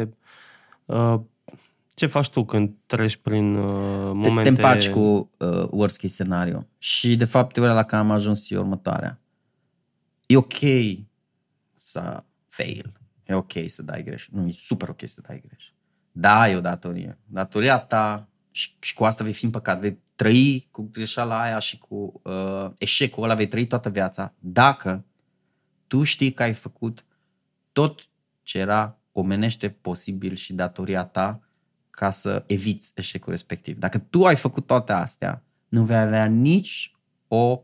ce faci tu când treci prin momente... Te împaci cu worst case scenario. Și de fapt teoria la care am ajuns e următoarea. E ok să fail. E ok să dai greș. Nu, e super ok să dai greș. Da, e o datorie. Datoria ta și cu asta vei fi împăcat. Vei trăi cu greșeala aia și cu eșecul ăla, vei trăi toată viața. Dacă tu știi că ai făcut tot ce era omenește posibil și datoria ta ca să eviți eșecul respectiv. Dacă tu ai făcut toate astea, nu vei avea nici o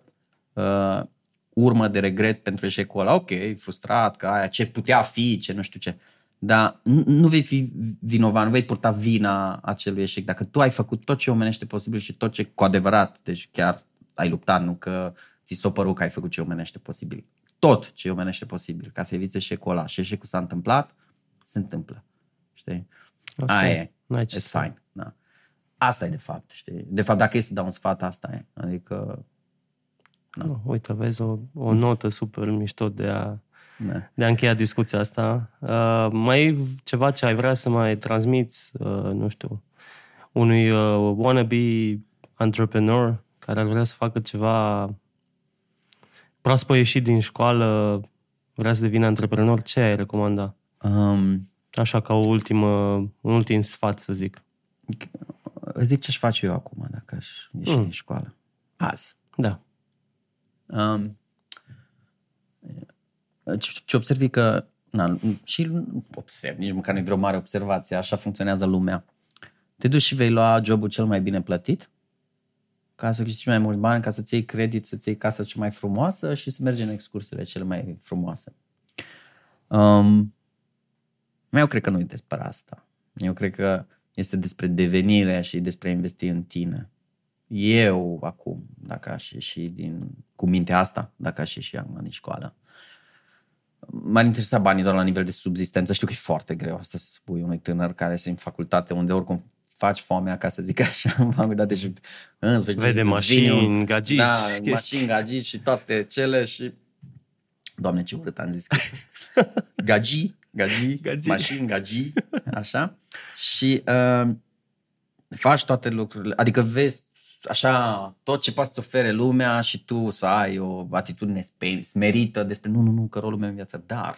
urmă de regret pentru eșecul ăla. Ok, frustrat, că aia ce putea fi, ce nu știu ce. Dar nu vei fi vinovat, nu vei purta vina acelui eșec. Dacă tu ai făcut tot ce omenește posibil și tot ce cu adevărat, deci chiar ai luptat, nu că ți s-o părut că ai făcut ce omenește posibil. Tot ce omenește posibil, ca să eviți eșecul ăla. Și eșecul s-a întâmplat, se întâmplă. Știi? Aia e. It's fine. Da. Asta e de fapt, știi? De fapt, dacă e să dau un sfat, asta e. Adică... No. Uite, vezi o notă super mișto de a încheia discuția asta. Mai e ceva ce ai vrea să mai transmiți, nu știu, unui wannabe entrepreneur care ar vrea să facă ceva proaspăt ieșit din școală, vrea să devină antreprenor, ce ai recomanda? Așa ca un ultim sfat, să zic. Zic ce-aș face eu acum dacă aș ieși din școală. Azi. Da. Ce observi că și observ, nici măcar nu e vreo mare observație, așa funcționează lumea. Te duci și vei lua jobul cel mai bine plătit ca să câștigi mai mulți bani, ca să-ți iei credit, să-ți iei casa cea mai frumoasă și să mergi în excursiile cele mai frumoase. Eu cred că nu e despre asta. Eu cred că este despre devenire și despre a investi în tine. Eu acum, dacă aș ieși cu mintea asta, dacă aș ieși acum din școală, m-ar interesa banii doar la nivel de subzistență. Știu că e foarte greu asta să spui unui tânăr care este în facultate, unde oricum faci foamea, ca să zic așa, facultate și vede mașini, gagici. Da, mașini, gagici și toate cele și... Doamne, ce urât am zis. Gagii, mașini, gagii, așa. Și faci toate lucrurile, adică vezi așa tot ce poate să ofere lumea și tu să ai o atitudine smerită despre nu, că rolul meu în viață. Dar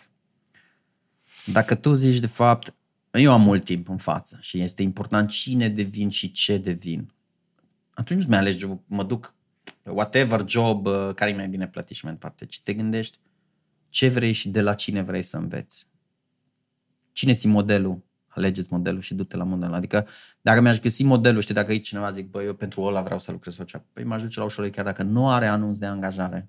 dacă tu zici de fapt, eu am mult timp în față și este important cine devin și ce devin, atunci nu-ți mai alegi jobul, mă duc whatever job care e mai bine plătit și mai departe, ci te gândești ce vrei și de la cine vrei să înveți. Cine ți modelul? Alegeți modelul și du-te la modelul. Adică dacă mi-aș găsi modelul, știi, dacă aici cineva zic, eu pentru ăla vreau să lucrez sau cea, păi m-aș duce la ușor chiar dacă nu are anunț de angajare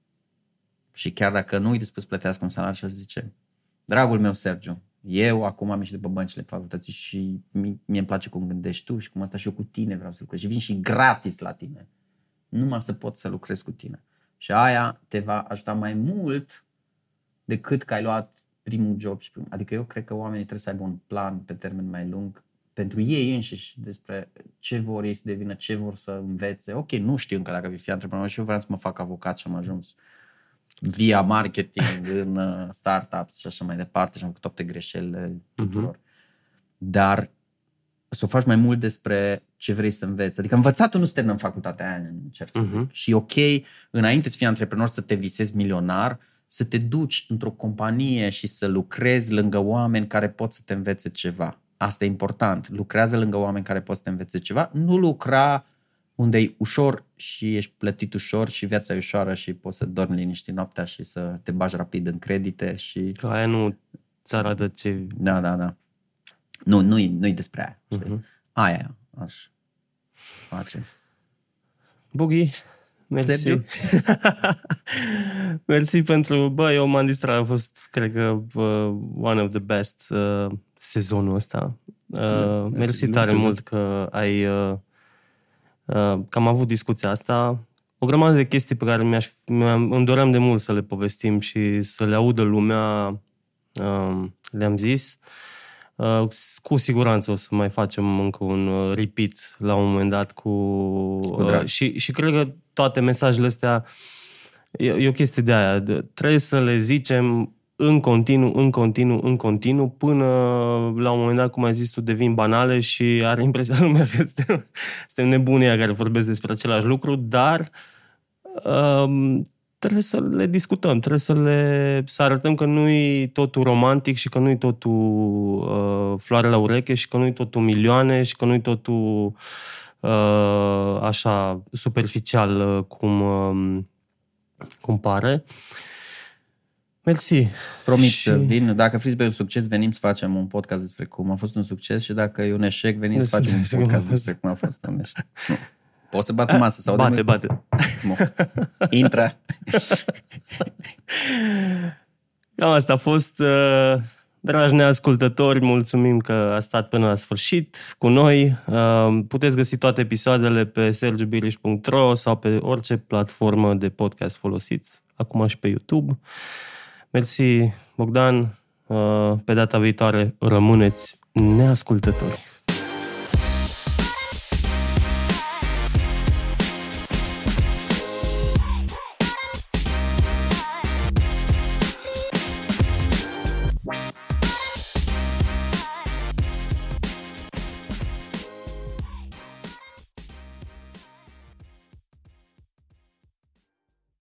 și chiar dacă nu-i dispus să plătească un salariu și aș zice, dragul meu Sergiu, eu acum am ieșit după băncile facultății și mie-mi place cum gândești tu și cum asta și eu cu tine vreau să lucrez și vin și gratis la tine. Numai să pot să lucrez cu tine. Și aia te va ajuta mai mult decât că ai luat primul job. Adică eu cred că oamenii trebuie să aibă un plan pe termen mai lung pentru ei înșiși despre ce vor ei să devină, ce vor să învețe. Ok, nu știu încă dacă vei fi antreprenor și eu vreau să mă fac avocat și am ajuns via marketing în startups și așa mai departe și am făcut toate greșelile tuturor. Dar să o faci mai mult despre ce vrei să înveți. Adică învățatul nu se termină în facultatea aia, încerc să zic. Și ok, înainte să fii antreprenor, să te visezi milionar, să te duci într-o companie și să lucrezi lângă oameni care pot să te învețe ceva. Asta e important. Lucrează lângă oameni care pot să te învețe ceva. Nu lucra unde e ușor și ești plătit ușor și viața e ușoară și poți să dormi liniștit noaptea și să te bagi rapid în credite. Și... Că aia nu ți arată ce... Da. Nu-i despre aia. Aia aș face. Bughi, mersi. Mersi pentru... eu m-am distrat, a fost, cred că, one of the best sezonul ăsta. Mersi tare mult că ai... că am avut discuția asta. O grămadă de chestii pe care îmi doream de mult să le povestim și să le audă lumea, le-am zis. Cu siguranță o să mai facem încă un repeat la un moment dat și cred că toate mesajele astea e o chestie de aia. Trebuie să le zicem în continuu până la un moment dat, cum ai zis tu, devin banale și are impresia lumea că suntem nebuni care vorbesc despre același lucru, dar trebuie să le discutăm, trebuie să arătăm că nu-i totul romantic și că nu-i totul floare la ureche și că nu-i totul milioane și că nu-i totul așa superficial cum pare. Mersi. Promit să vin. Dacă Frisbee e un succes, venim să facem un podcast despre cum a fost un succes și dacă e un eșec, venim să facem un podcast despre cum a fost un eșec. Poți să bată masă sau bate. Intră. Cam asta a fost. Dragi neascultători, mulțumim că a stat până la sfârșit cu noi. Puteți găsi toate episoadele pe sergiubiriș.ro sau pe orice platformă de podcast folosiți. Acum și pe YouTube. Mersi, Bogdan. Pe data viitoare rămâneți neascultători.